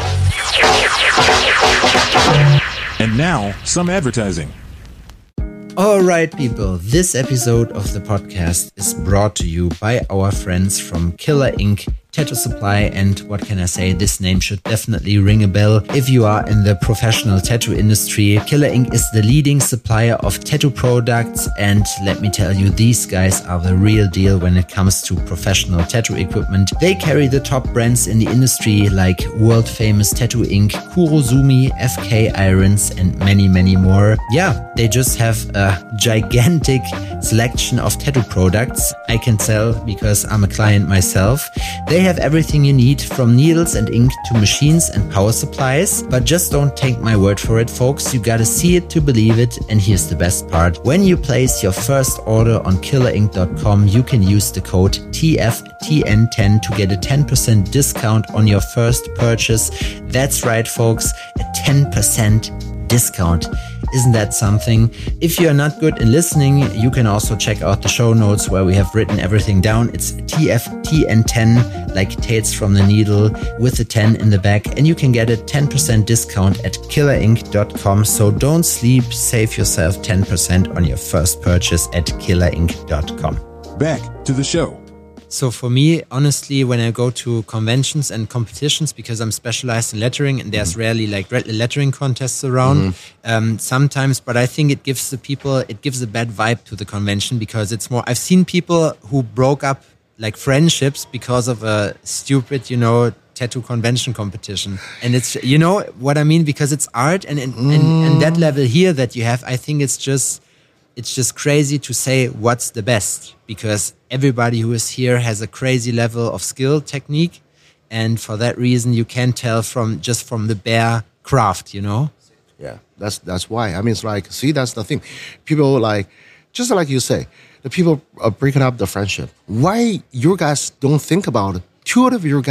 And now some advertising. All right, people, this episode of the podcast is brought to you by our friends from Killer Ink Tattoo Supply, and what can I say, this name should definitely ring a bell if you are in the professional tattoo industry. Killer Ink is the leading supplier of tattoo products, and let me tell you, these guys are the real deal when it comes to professional tattoo equipment. They carry the top brands in the industry like world famous Tattoo Ink, Kurozumi, F K Irons, and many, many more. Yeah, they just have a gigantic selection of tattoo products. I can tell because I'm a client myself. They have everything you need, from needles and ink to machines and power supplies. But just don't take my word for it, folks. You gotta see it to believe it. And here's the best part. When you place your first order on killer ink dot com, you can use the code T F T N ten to get a ten percent discount on your first purchase. That's right, folks, a ten percent discount. Isn't that something? If you're not good in listening, you can also check out the show notes where we have written everything down. It's T F T N ten, like Tates from the Needle, with the ten in the back, and you can get a ten percent discount at killer ink dot com. So don't sleep, save yourself ten percent on your first purchase at killer ink dot com. Back to the show. So for me, honestly, when I go to conventions and competitions, because I'm specialized in lettering and there's rarely like lettering contests around, mm-hmm. um, sometimes, but I think it gives the people, it gives a bad vibe to the convention, because it's more, I've seen people who broke up like friendships because of a stupid, you know, tattoo convention competition. And it's, you know what I mean? Because it's art, and, and, mm. and, and that level here that you have, I think it's just, it's just crazy to say what's the best, because everybody who is here has a crazy level of skill, technique. And for that reason, you can tell from just from the bare craft, you know? Yeah, that's that's why. I mean, it's like, see, that's the thing. People like, just like you say, the people are breaking up the friendship. Why you guys don't think about it? Two of you guys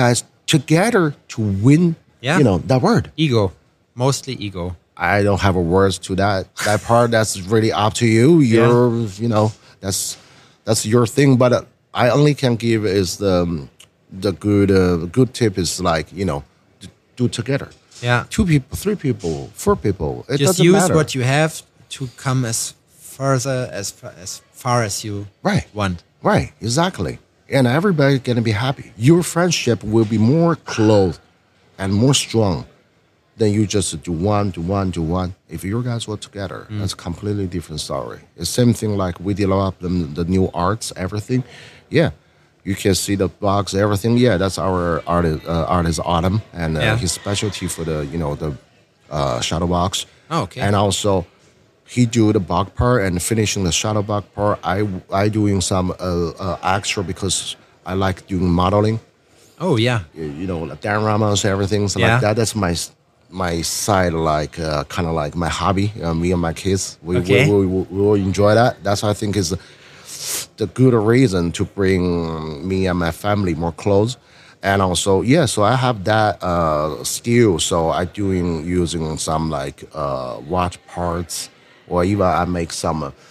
together to win, Yeah. you know, that word. Ego, mostly ego. I don't have a words to that. That part, that's really up to you. You're, you know, that's that's your thing. But uh, I only can give is the um, the good uh, good tip is like, you know, d- do together. Yeah. Two people, three people, four people. It Just doesn't use matter. what you have to come as further as far as far as you Right. want. Right, exactly. And everybody's gonna be happy. Your friendship will be more close and more strong than you just do one, do one, do one. If you guys work together, Mm. that's a completely different story. It's same thing like we develop the, the new arts, everything. Yeah, you can see the box, everything. Yeah, that's our artist, uh, artist Autumn, and uh, Yeah. his specialty for the you know the uh, shadow box. Oh, okay. And also, he do the box part and finishing the shadow box part. I I doing some uh, uh, extra because I like doing modeling. Oh yeah. You, you know, like dioramas, everything so Yeah. like that. That's my my side, like uh, kind of like my hobby. Uh, me and my kids, we Okay. we, we, we, we will enjoy that. That's what I think is the good reason to bring me and my family more close. And also, yeah, so I have that uh, skill. So I doing using some like uh, watch parts, or even I make some, uh,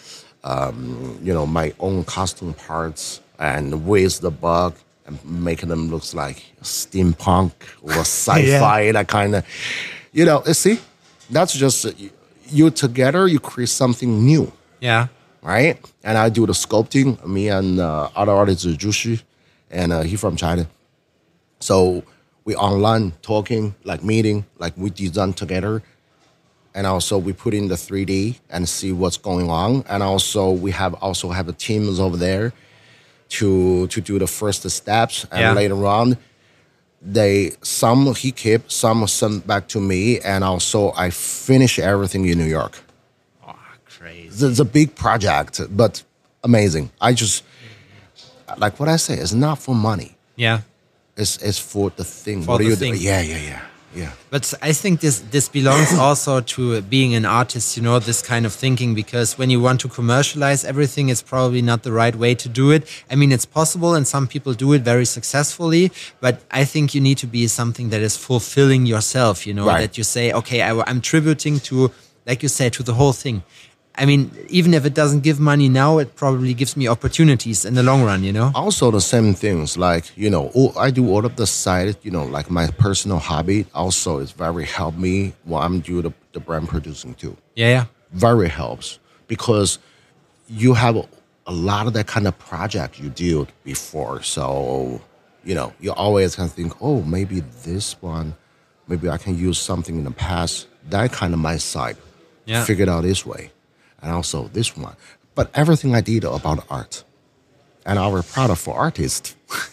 um, you know, my own custom parts and with the bug and making them look like steampunk or sci-fi, that kind of, you know. See, that's just uh, you together. You create something new. Yeah. Right? And I do the sculpting, me and uh, other artist Jushi, and uh, he from China. So we online talking, like meeting, like we design together. And also we put in the three D and see what's going on. And also we have also have a teams over there to to do the first steps. And Yeah. later on, they some he kept, some sent back to me. And also I finish everything in New York. Oh, crazy. It's, it's a big project, but amazing. I just, like what I say, it's not for money. Yeah. It's it's for the thing. For what the do you thing. do? Yeah, yeah, yeah, yeah. But I think this this belongs also to being an artist, you know, this kind of thinking, because when you want to commercialize everything, it's probably not the right way to do it. I mean, it's possible and some people do it very successfully, but I think you need to be something that is fulfilling yourself, you know, Right. that you say, okay, I, I'm tributing to, like you say, to the whole thing. I mean, even if it doesn't give money now, it probably gives me opportunities in the long run, you know? Also the same things, like, you know, all, I do all of the side, you know, like my personal hobby also is very help me while I'm doing the, the brand producing too. Yeah, yeah. Very helps because you have a, a lot of that kind of project you did before. So, you know, you always can think, oh, maybe this one, maybe I can use something in the past. That kind of my side. Yeah. Figured out this way. And also this one. But everything I did about art and our product for artists,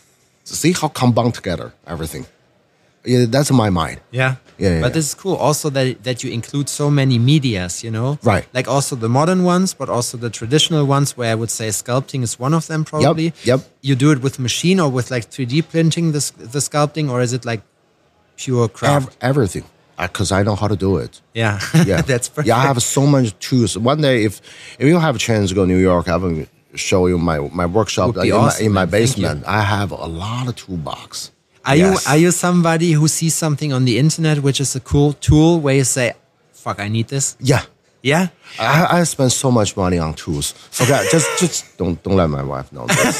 see how combined together, everything. Yeah, that's in my mind. Yeah. Yeah, yeah, But yeah. this is cool also that that you include so many medias, you know? Right. Like also the modern ones, but also the traditional ones, where I would say sculpting is one of them probably. yep. You do it with machine or with like three D printing, the, the sculpting, or is it like pure craft? Ev- everything. Because I know how to do it. yeah. Yeah, That's perfect. Yeah, I have so much tools. One day, if if you have a chance to go to New York, I will show you my my workshop Would be in, awesome, my, in my man. Thank you. basement. I have a lot of toolbox. Are Yes. you are you somebody who sees something on the internet which is a cool tool where you say, fuck, I need this? Yeah. Yeah? I, I spend so much money on tools. Okay, just just don't don't let my wife know this.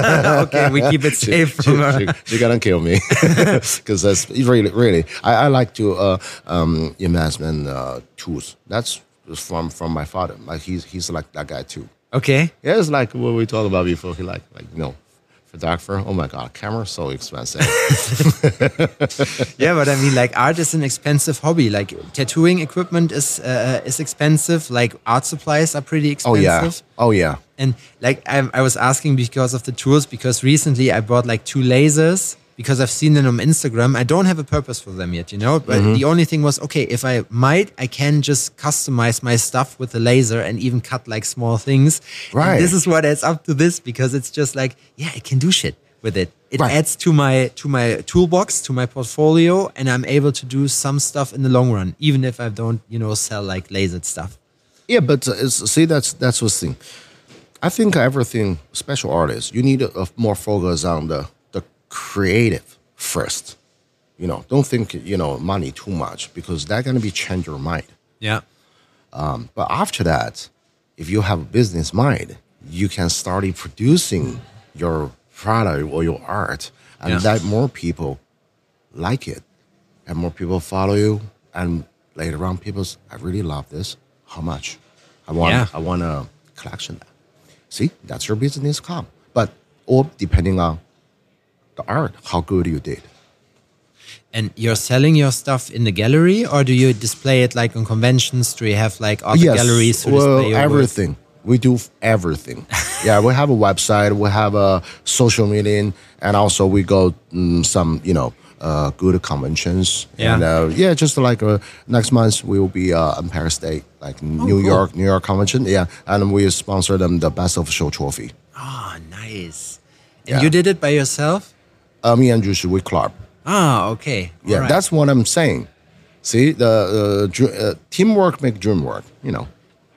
Okay, we keep it safe from her. she, she gonna kill me because that's really really. I, I like to uh, um, invest in uh, tools. That's from from my father. Like he's he's like that guy too. Okay. Yeah, it's like what we talked about before. He like like you know, photographer. Oh my god, camera so expensive. Yeah, but I mean, like, art is an expensive hobby. Like, tattooing equipment is uh, is expensive. Like, art supplies are pretty Oh expensive. yeah. Oh yeah. And like, I, I was asking because of the tools, because recently I bought like two lasers because I've seen them on Instagram. I don't have a purpose for them yet, you know. But Mm-hmm. the only thing was, okay, if I might, I can just customize my stuff with the laser and even cut like small things. And Right. this is what adds up to this, because it's just like, yeah, I can do shit with it. It Right. adds to my to my toolbox, to my portfolio, and I'm able to do some stuff in the long run, even if I don't, you know, sell like lasered stuff. Yeah, but uh, it's, see, that's that's the thing. I think everything special artists, you need a, a more focus on the the creative first. You know, don't think, you know, money too much because that's going to be change your mind. Yeah. Um, but after that, if you have a business mind, you can start producing your product or your art, and Yeah. that more people like it, and more people follow you. And later on, people say, I really love this. How much? I want. Yeah. I want a collection. That. See, that's your business come. But all depending on the art, how good you did. And you're selling your stuff in the gallery, or do you display it like on conventions? Do you have like art Yes, galleries to well, display your work? everything. We do f- everything. Yeah, we have a website, we have a social media, and also we go mm, some, you know, uh, good conventions. Yeah. And uh, yeah, just like uh, next month we will be uh, in Paris State, like New cool. York, New York convention. Yeah, and we sponsor them the Best of Show trophy. Ah, nice. And Yeah. you did it by yourself? Uh, me and Jushi, we club. Ah, okay. Yeah, Alright. that's what I'm saying. See, the uh, dr- uh, teamwork make dream work. You know.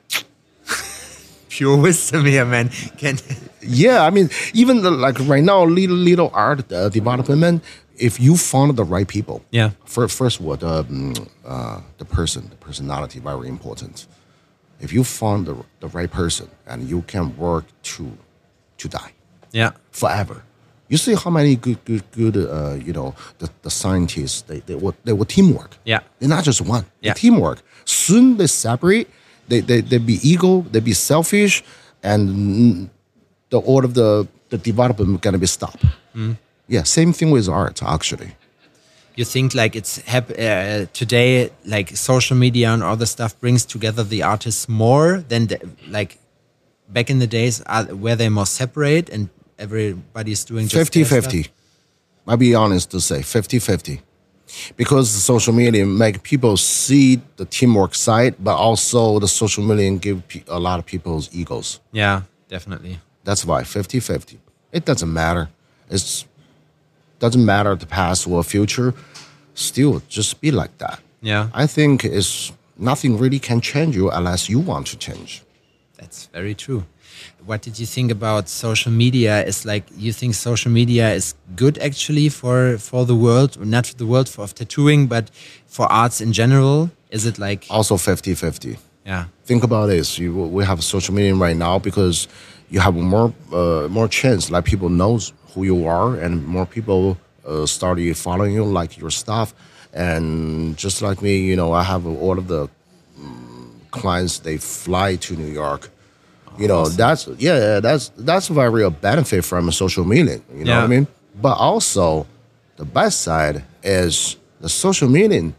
pure wisdom here, man. Can Yeah, I mean, even the, like right now, little little art uh, development. If you found the right people, Yeah. First, first what um, uh, the person, the personality, very important. If you found the the right person and you can work to to die yeah, forever. You see how many good good good uh, you know the, the scientists they they were they were teamwork. Yeah. They're not just one. Yeah. They're teamwork. Soon they separate. They they they be ego. They be selfish, and the all of the the development gonna be stopped. Mm. Yeah. Same thing with art actually. you think like it's hap- uh, today, like social media and all the stuff brings together the artists more than the, like back in the days uh, where they're more separate and everybody's doing just fifty their fifty. stuff? I'll be honest to say fifty fifty. Because the social media make people see the teamwork side, but also the social media give pe- a lot of people's egos. Yeah, definitely. That's why fifty fifty. It doesn't matter. It's doesn't matter the past or future. Still, just be like that. Yeah, I think it's nothing really can change you unless you want to change. that's very true. What did you think about social media? Is like you think social media is good actually for for the world, not for the world for of tattooing, but for arts in general? Is it like Also fifty fifty. yeah, Think about this. You, we have social media right now because you have more uh, more chance, like people knows who you are, and more people uh, started following you, like your stuff. And just like me, you know, I have all of the um, clients. They fly to New York. You know, that's yeah, yeah, that's that's a very real benefit from social media. You know Yeah. what I mean? But also, the bad side is the social media.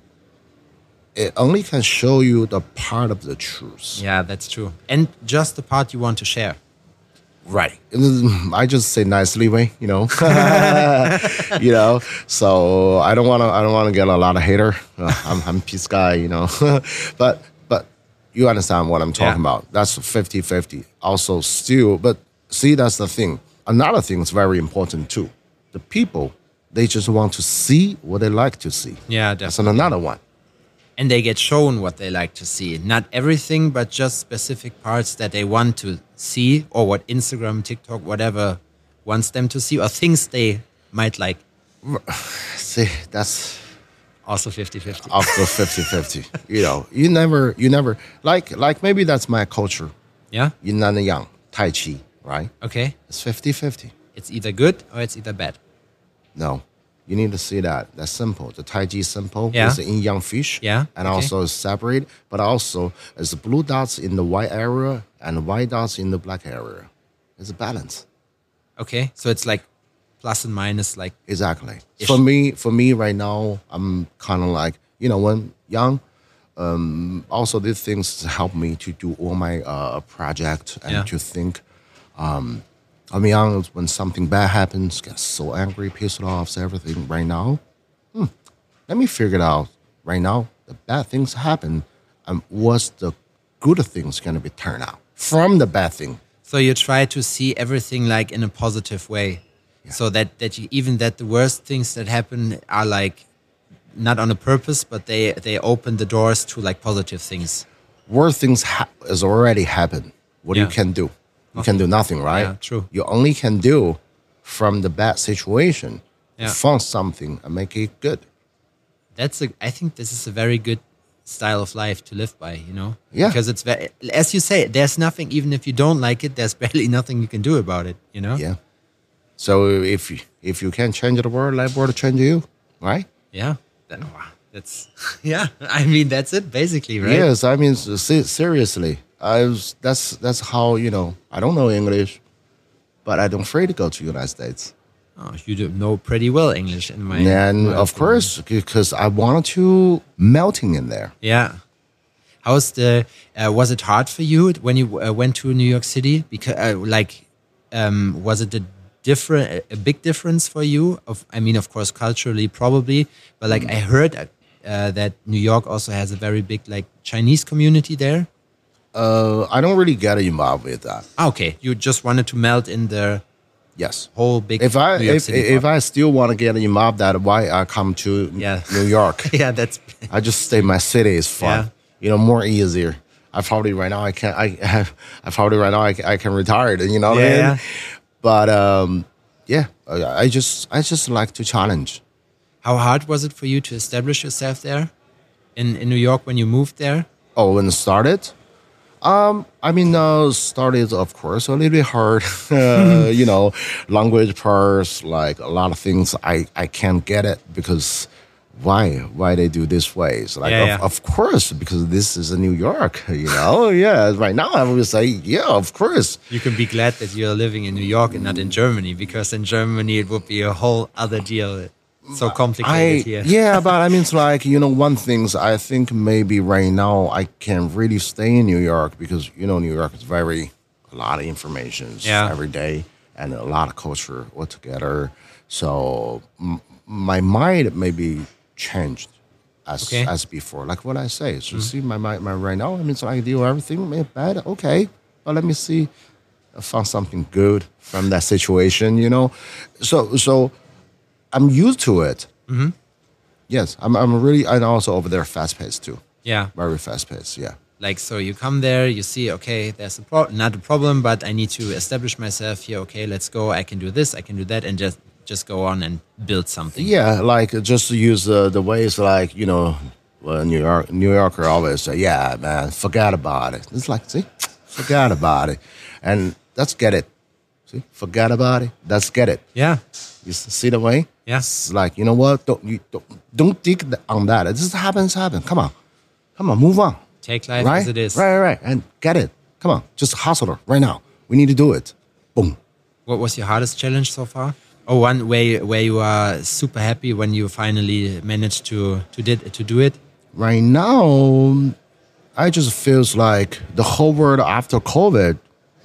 It only can show you the part of the truth. yeah, that's true. And just the part you want to share. Right. I just say nicely, way, you know. you know. So I don't want to. I don't want to get a lot of hater. Uh, I'm I'm peace guy, you know. but but you understand what I'm talking Yeah. about. That's fifty fifty. Also, still, but see, that's the thing. Another thing is very important too. The people, they just want to see what they like to see. Yeah, That's definitely. another one. And they get shown what they like to see. Not everything, but just specific parts that they want to see, or what Instagram, TikTok, whatever wants them to see, or things they might like. See, that's Also fifty fifty. also fifty fifty. You know, you never, you never, like, like maybe that's my culture. Yeah? Yin and Yang, Tai Chi, right? Okay. It's fifty fifty. It's either good or it's either bad. No, you need to see that. That's simple. The Tai Chi is simple. Yeah. It's the yin yang fish. Yeah, And okay. also it's separate, but also it's the blue dots in the white area and the white dots in the black area. It's a balance. Okay. So it's like plus and minus, like, Exactly. Ish. For me, for me right now, I'm kind of like, you know, when young, um, also these things help me to do all my uh, project and Yeah. to think. Um, I'm young when something bad happens, get so angry, pissed off, everything. Right now, hmm, let me figure it out. Right now, the bad things happen, and what's the good things going to be turned out from the bad thing? so you try to see everything like in a positive way. So that, that you, even that the worst things that happen are like not on a purpose, but they, they open the doors to like positive things. Worst things ha- has already happened. What Yeah. you can do? You can do nothing, right? Yeah, true. You only can do from the bad situation, Yeah. find something and make it good. That's a, I think this is a very good style of life to live by, you know? Yeah. Because it's very, as you say, there's nothing, even if you don't like it, there's barely nothing you can do about it, you know? Yeah. So if you, if you can change the world, let the world change you, right? Yeah. That, wow. That's, yeah. I mean, that's it basically, right? Yes, I mean, se- seriously. I was, that's, that's how, you know, I don't know English, but I don't afraid to go to United States. Oh, you do know pretty well English in my... And my of opinion. course, because I wanted to melting in there. Yeah. How's the... Uh, was it hard for you when you uh, went to New York City? Because, uh, like, um, was it a different, a big difference for you? Of, I mean, of course, culturally, probably. But, like, I heard uh, that New York also has a very big, like, Chinese community there. Uh, I don't really get involved with that. Ah, okay. You just wanted to melt in the... Yes. Whole big If I New York if, City if part. I still want to get involved, that why I come to Yeah. New York. Yeah, that's... I just stay in my city. It's fun. Yeah. You know, more easier. I probably right now I can I have I probably right now I, I can retire. You know what I Yeah. mean? But um, yeah, I I just I just like to challenge. How hard was it for you to establish yourself there in, in New York when you moved there? Oh, when it started, um, I mean, uh, started of course a little bit hard. uh, you know, language parts, like a lot of things I I can't get it because. Why? Why they do this way? It's like, Yeah, of, yeah. of course, because this is a New York, you know? Yeah, right now I would say, yeah, of course. You can be glad that you're living in New York and not in Germany, because in Germany it would be a whole other deal. So complicated I, here. yeah, but I mean, it's like, you know, one thing's I think maybe right now I can really stay in New York because, you know, New York is very, a lot of information Yeah. every day and a lot of culture altogether. So m- my mind maybe changed as Okay. as before. Like what I say. So see my mind my right now, I mean, it's like I do everything maybe bad, okay. But let me see I found something good from that situation, you know. So so I'm used to it. Mm-hmm. Yes, I'm I'm really and also over there fast paced too. Yeah. Very fast paced, yeah. Like, so you come there, you see, okay, there's a pro- not a problem, but I need to establish myself here. Okay, let's go. I can do this, I can do that, and just just go on and build something. Yeah, like just to use uh, the ways like, you know, well, New York New Yorker always say, yeah, man, forget about it. It's like, see, forget about it. And let's get it. See, forget about it. Let's get it. Yeah. You s- see the way? Yeah. It's like, you know what? Don't you don't, don't dig th- on that. It just happens, happen. Come on. Come on, move on. Take life right? as it is. Right, right, right. And get it. Come on. Just hustle it right now. We need to do it. Boom. What was your hardest challenge so far? Oh, one where where you are super happy when you finally managed to to did to do it. Right now, I just feels like the whole world after COVID,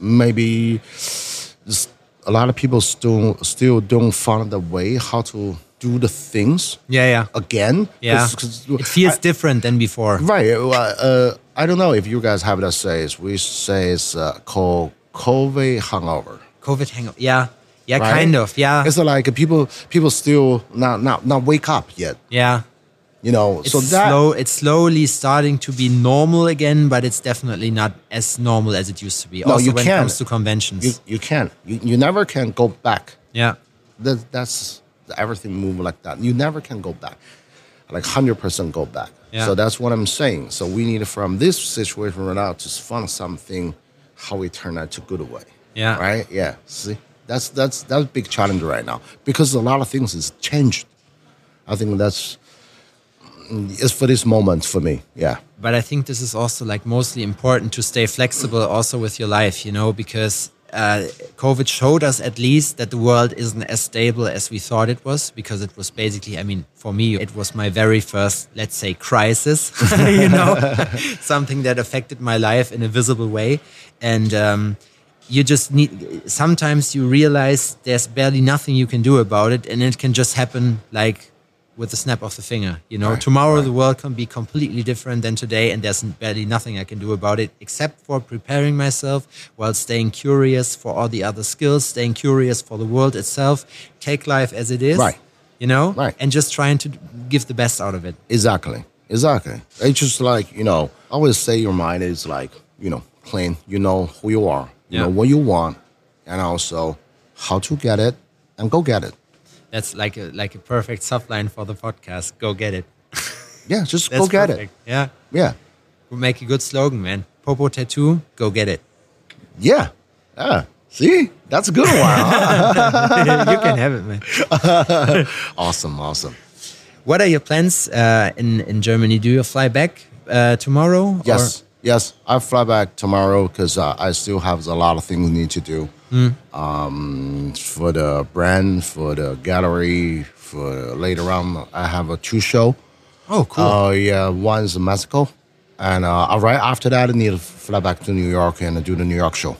maybe just a lot of people still still don't find the way how to do the things Yeah, yeah, again. yeah. 'Cause- 'cause It feels I- different than before. right. Uh, uh, I don't know if you guys have that say. We say it's uh, called COVID hangover. COVID hangover. Yeah, yeah, Right? kind of. Yeah, It's like people people still not not not wake up yet. yeah. You know, It's so that slow. It's slowly starting to be normal again, but it's definitely not as normal as it used to be. No, also, you when can't. it comes to conventions. you you can't you, you never can go back. yeah, That, that's everything move like that. You never can go back, like hundred percent go back. Yeah. So that's what I'm saying. So we need from this situation right now to find something how we turn that to good way. Yeah. Right. Yeah. See, that's that's that's a big challenge right now because a lot of things has changed. I think that's it's for this moment for me. Yeah. but I think this is also like mostly important to stay flexible also with your life, you know, because uh, COVID showed us at least that the world isn't as stable as we thought it was, because it was basically, I mean, for me, it was my very first, let's say, crisis, you know, something that affected my life in a visible way. And um, you just need, sometimes you realize there's barely nothing you can do about it, and it can just happen like with the snap of the finger. You know, Right, tomorrow right. the world can be completely different than today, and there's barely nothing I can do about it except for preparing myself while staying curious for all the other skills, staying curious for the world itself, take life as it is, Right. you know, Right. and just trying to give the best out of it. Exactly. Exactly. It's just like, you know, I always say your mind is like, you know, clean. You know who you are. You Yeah. know what you want, and also how to get it, and go get it. That's like a like a perfect subline for the podcast. Go get it. Yeah, just That's go get perfect. it. Yeah. Yeah. We'll make a good slogan, man. Popo Tattoo, go get it. Yeah. Yeah. See? That's a good one. Huh? You can have it, man. Awesome. Awesome. What are your plans uh, in, in Germany? Do you fly back uh, tomorrow? Yes. Or? Yes. I fly back tomorrow because uh, I still have a lot of things I need to do. Mm. Um, for the brand, for the gallery, for later on, I have a two show. Oh, cool. Uh, yeah, one's in Mexico. And uh, right after that, I need to fly back to New York and do the New York show.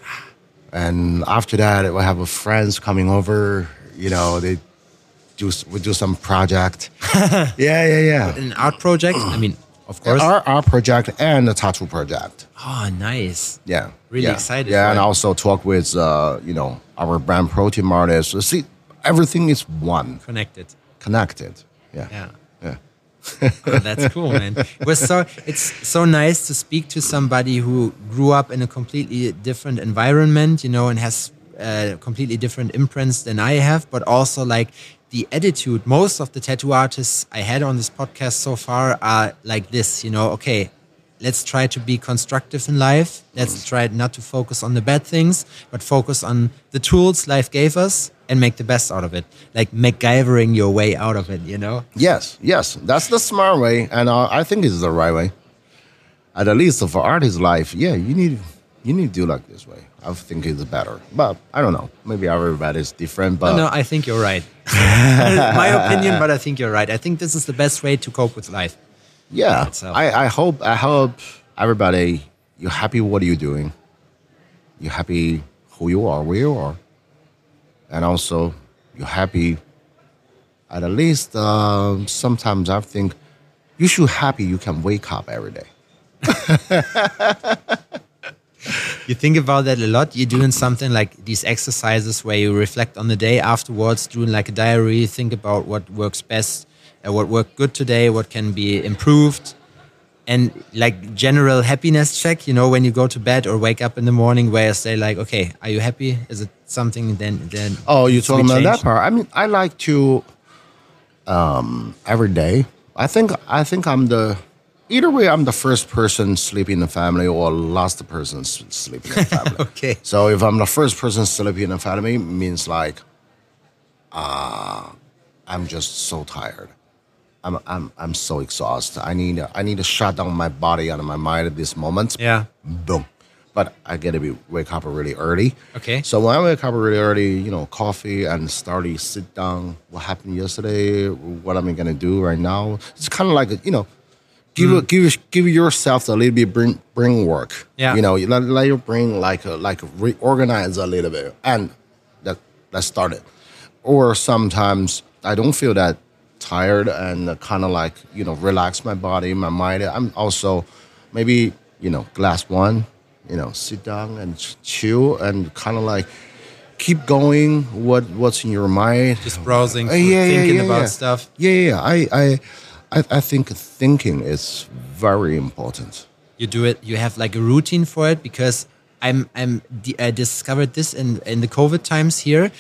And after that, we have friends coming over. You know, they do we do some project. yeah, yeah, yeah. An art project? I mean, of course. Our art project and the tattoo project. Oh, nice. Yeah. Really yeah. excited. Yeah, and it. also talk with, uh, you know, our brand Pro Team artists. See, everything is one. Connected. Connected. Yeah. Yeah. Yeah. Oh, that's cool, man. It was so it's so nice to speak to somebody who grew up in a completely different environment, you know, and has uh, completely different imprints than I have, but also like the attitude. Most of the tattoo artists I had on this podcast so far are like this, you know, okay, let's try to be constructive in life. Let's try not to focus on the bad things, but focus on the tools life gave us and make the best out of it. Like MacGyvering your way out of it, you know? Yes, yes. That's the smart way. And uh, I think it's the right way. At least for artist life, yeah, you need you need to do like this way. I think it's better. But I don't know. Maybe everybody's different. But No, no, I think you're right. My opinion, but I think you're right. I think this is the best way to cope with life. yeah, itself. I, I hope I hope everybody, you're happy what you're doing. You're happy who you are, where you are. And also, you're happy. At least, uh, sometimes I think you should happy you can wake up every day. You think about that a lot. You're doing something like these exercises where you reflect on the day afterwards, doing like a diary, think about what works best, uh, what worked good today, what can be improved. And like general happiness check, you know, when you go to bed or wake up in the morning where you say like, okay, are you happy? Is it something then? then Oh, you're needs to be talking about that changed? part. I mean, I like to um, every day. I think I think I'm the either way. I'm the first person sleeping in the family, or last person s- sleeping in the family. Okay. So if I'm the first person sleeping in the family, it means like, uh, I'm just so tired. I'm I'm I'm so exhausted. I need I need to shut down my body and my mind at this moment. Yeah. Boom. But I get to be wake up really early. Okay. So when I wake up really early, you know, coffee and start to sit down. What happened yesterday? What am I gonna do right now? It's kind of like a, you know, give mm. give give yourself a little bit brain brain work. Yeah. You know, you let, let your brain like a, like reorganize a little bit, and that let's start it. Or sometimes I don't feel that tired and kind of like, you know, relax my body, my mind. I'm also maybe, you know, glass one, you know, sit down and ch- chill and kind of like keep going. What what's in your mind? Just browsing, Uh, yeah, yeah, thinking yeah, about yeah. stuff. Yeah, yeah. I, I, I, I think thinking is very important. You do it. You have like a routine for it, because I'm I'm I discovered this in in the COVID times here.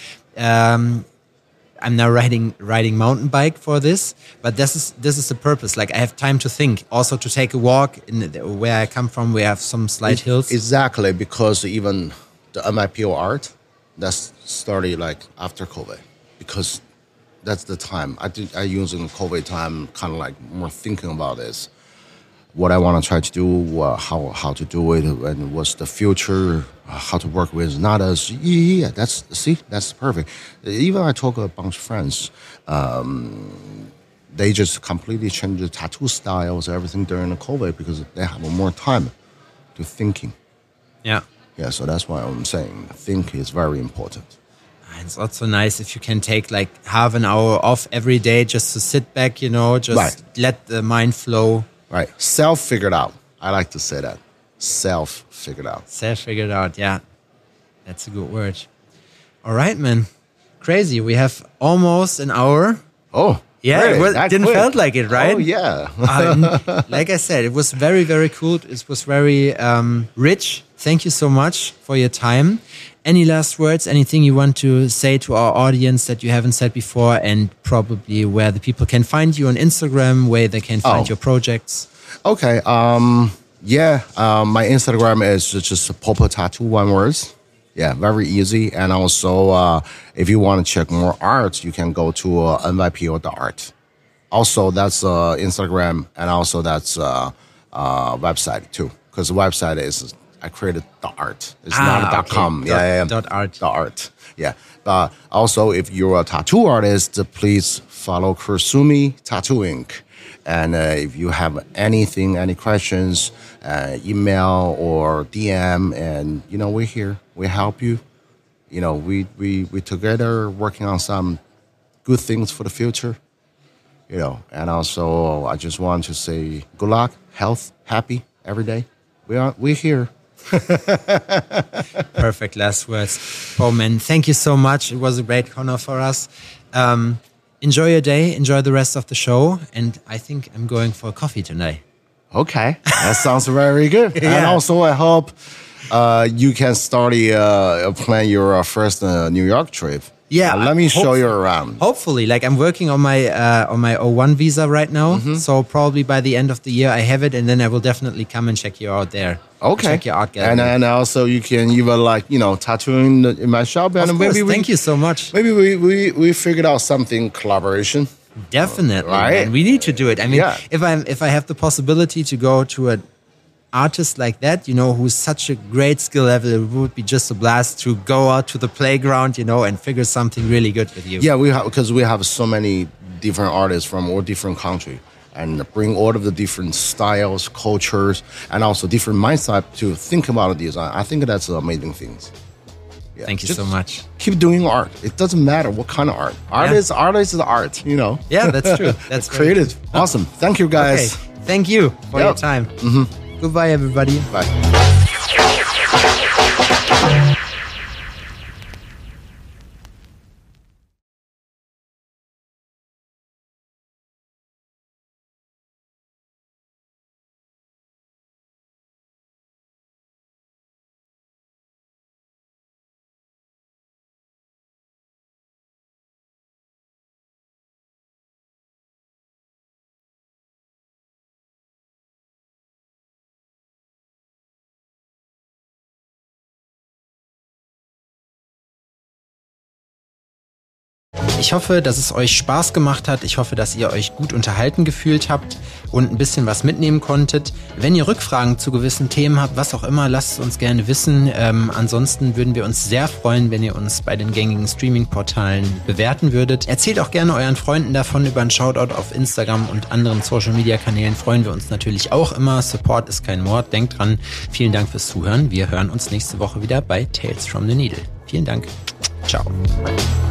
Um, I'm now riding riding mountain bike for this, but this is this is the purpose. Like I have time to think, also to take a walk in the, where I come from. We have some slight hills. Exactly, because even the M I P O art, that's started like after COVID, because that's the time. I did, I use in COVID time kind of like more thinking about this, what I want to try to do, uh, how how to do it, and what's the future, uh, how to work with not us. Yeah, yeah, that's see, that's perfect. Even I talk to a bunch of friends, um, they just completely changed the tattoo styles, everything during the COVID because they have more time to thinking. Yeah. Yeah, so that's why I'm saying think is very important. It's also nice if you can take like half an hour off every day just to sit back, you know, just Right. let the mind flow. Right, self figured out. I like to say that, self figured out. Self figured out, yeah. That's a good word. All right, man. Crazy. We have almost an hour. Oh, Yeah, really? it was, That didn't quick? felt like it, right? Oh yeah. um, like I said, it was very, very cool. It was very um, rich. Thank you so much for your time. any last words, anything you want to say to our audience that you haven't said before, and probably where the people can find you on Instagram, where they can find Oh. your projects? Okay. Um. Yeah. Um. My Instagram is just Popo Tattoo, one words. Yeah, very easy. And also, uh, if you want to check more art, you can go to uh, N Y P O dot art. Also, that's uh, Instagram, and also that's uh, uh, website too. Because the website is I created the art. It's Ah, not a dot okay. com. Dot- yeah, yeah, yeah. dot art. Dot art. Yeah. But also, if you're a tattoo artist, please follow Kursumi Tattooing. And uh, if you have anything, any questions, uh, email or D M, and you know we're here. We help you. You know we we we together working on some good things for the future. You know, and also I just want to say good luck, health, happy every day. We are we're here. Perfect last words. Oh man, thank you so much. It was a great honor for us. Um, enjoy your day. Enjoy the rest of the show. And I think I'm going for a coffee tonight. Okay, that sounds very good. And Yeah. also, I hope uh, you can start uh, plan your uh, first uh, New York trip. Yeah, Uh, let me show hope- you around. Hopefully, like I'm working on my uh, on my O one visa right now. Mm-hmm. So probably by the end of the year I have it, and then I will definitely come and check you out there. Okay, Check your art gallery. and then also you can even like you know tattoo in, the, in my shop, and of course, maybe we, thank you so much. Maybe we, we we figured out something collaboration. Definitely, Right? man. We need to do it. I mean, Yeah. if I'm if I have the possibility to go to an artist like that, you know, who's such a great skill level, it would be just a blast to go out to the playground, you know, and figure something really good with you. Yeah, we have because we have so many different artists from all different countries, and bring all of the different styles, cultures, and also different mindset to think about the design. I think that's amazing things. Yeah, Thank you just so much. Keep doing art. It doesn't matter what kind of art. Art Yeah. is art is the art. You know. Yeah, that's true. That's very creative. Awesome. Thank you Okay. guys. Thank you for your Yep. time. Mm-hmm. Goodbye, everybody. Bye. Ich hoffe, dass es euch Spaß gemacht hat. Ich hoffe, dass ihr euch gut unterhalten gefühlt habt und ein bisschen was mitnehmen konntet. Wenn ihr Rückfragen zu gewissen Themen habt, was auch immer, lasst es uns gerne wissen. Ähm, ansonsten würden wir uns sehr freuen, wenn ihr uns bei den gängigen Streaming-Portalen bewerten würdet. Erzählt auch gerne euren Freunden davon. Über einen Shoutout auf Instagram und anderen Social-Media-Kanälen freuen wir uns natürlich auch immer. Support ist kein Mord. Denkt dran. Vielen Dank fürs Zuhören. Wir hören uns nächste Woche wieder bei Tales from the Needle. Vielen Dank. Ciao.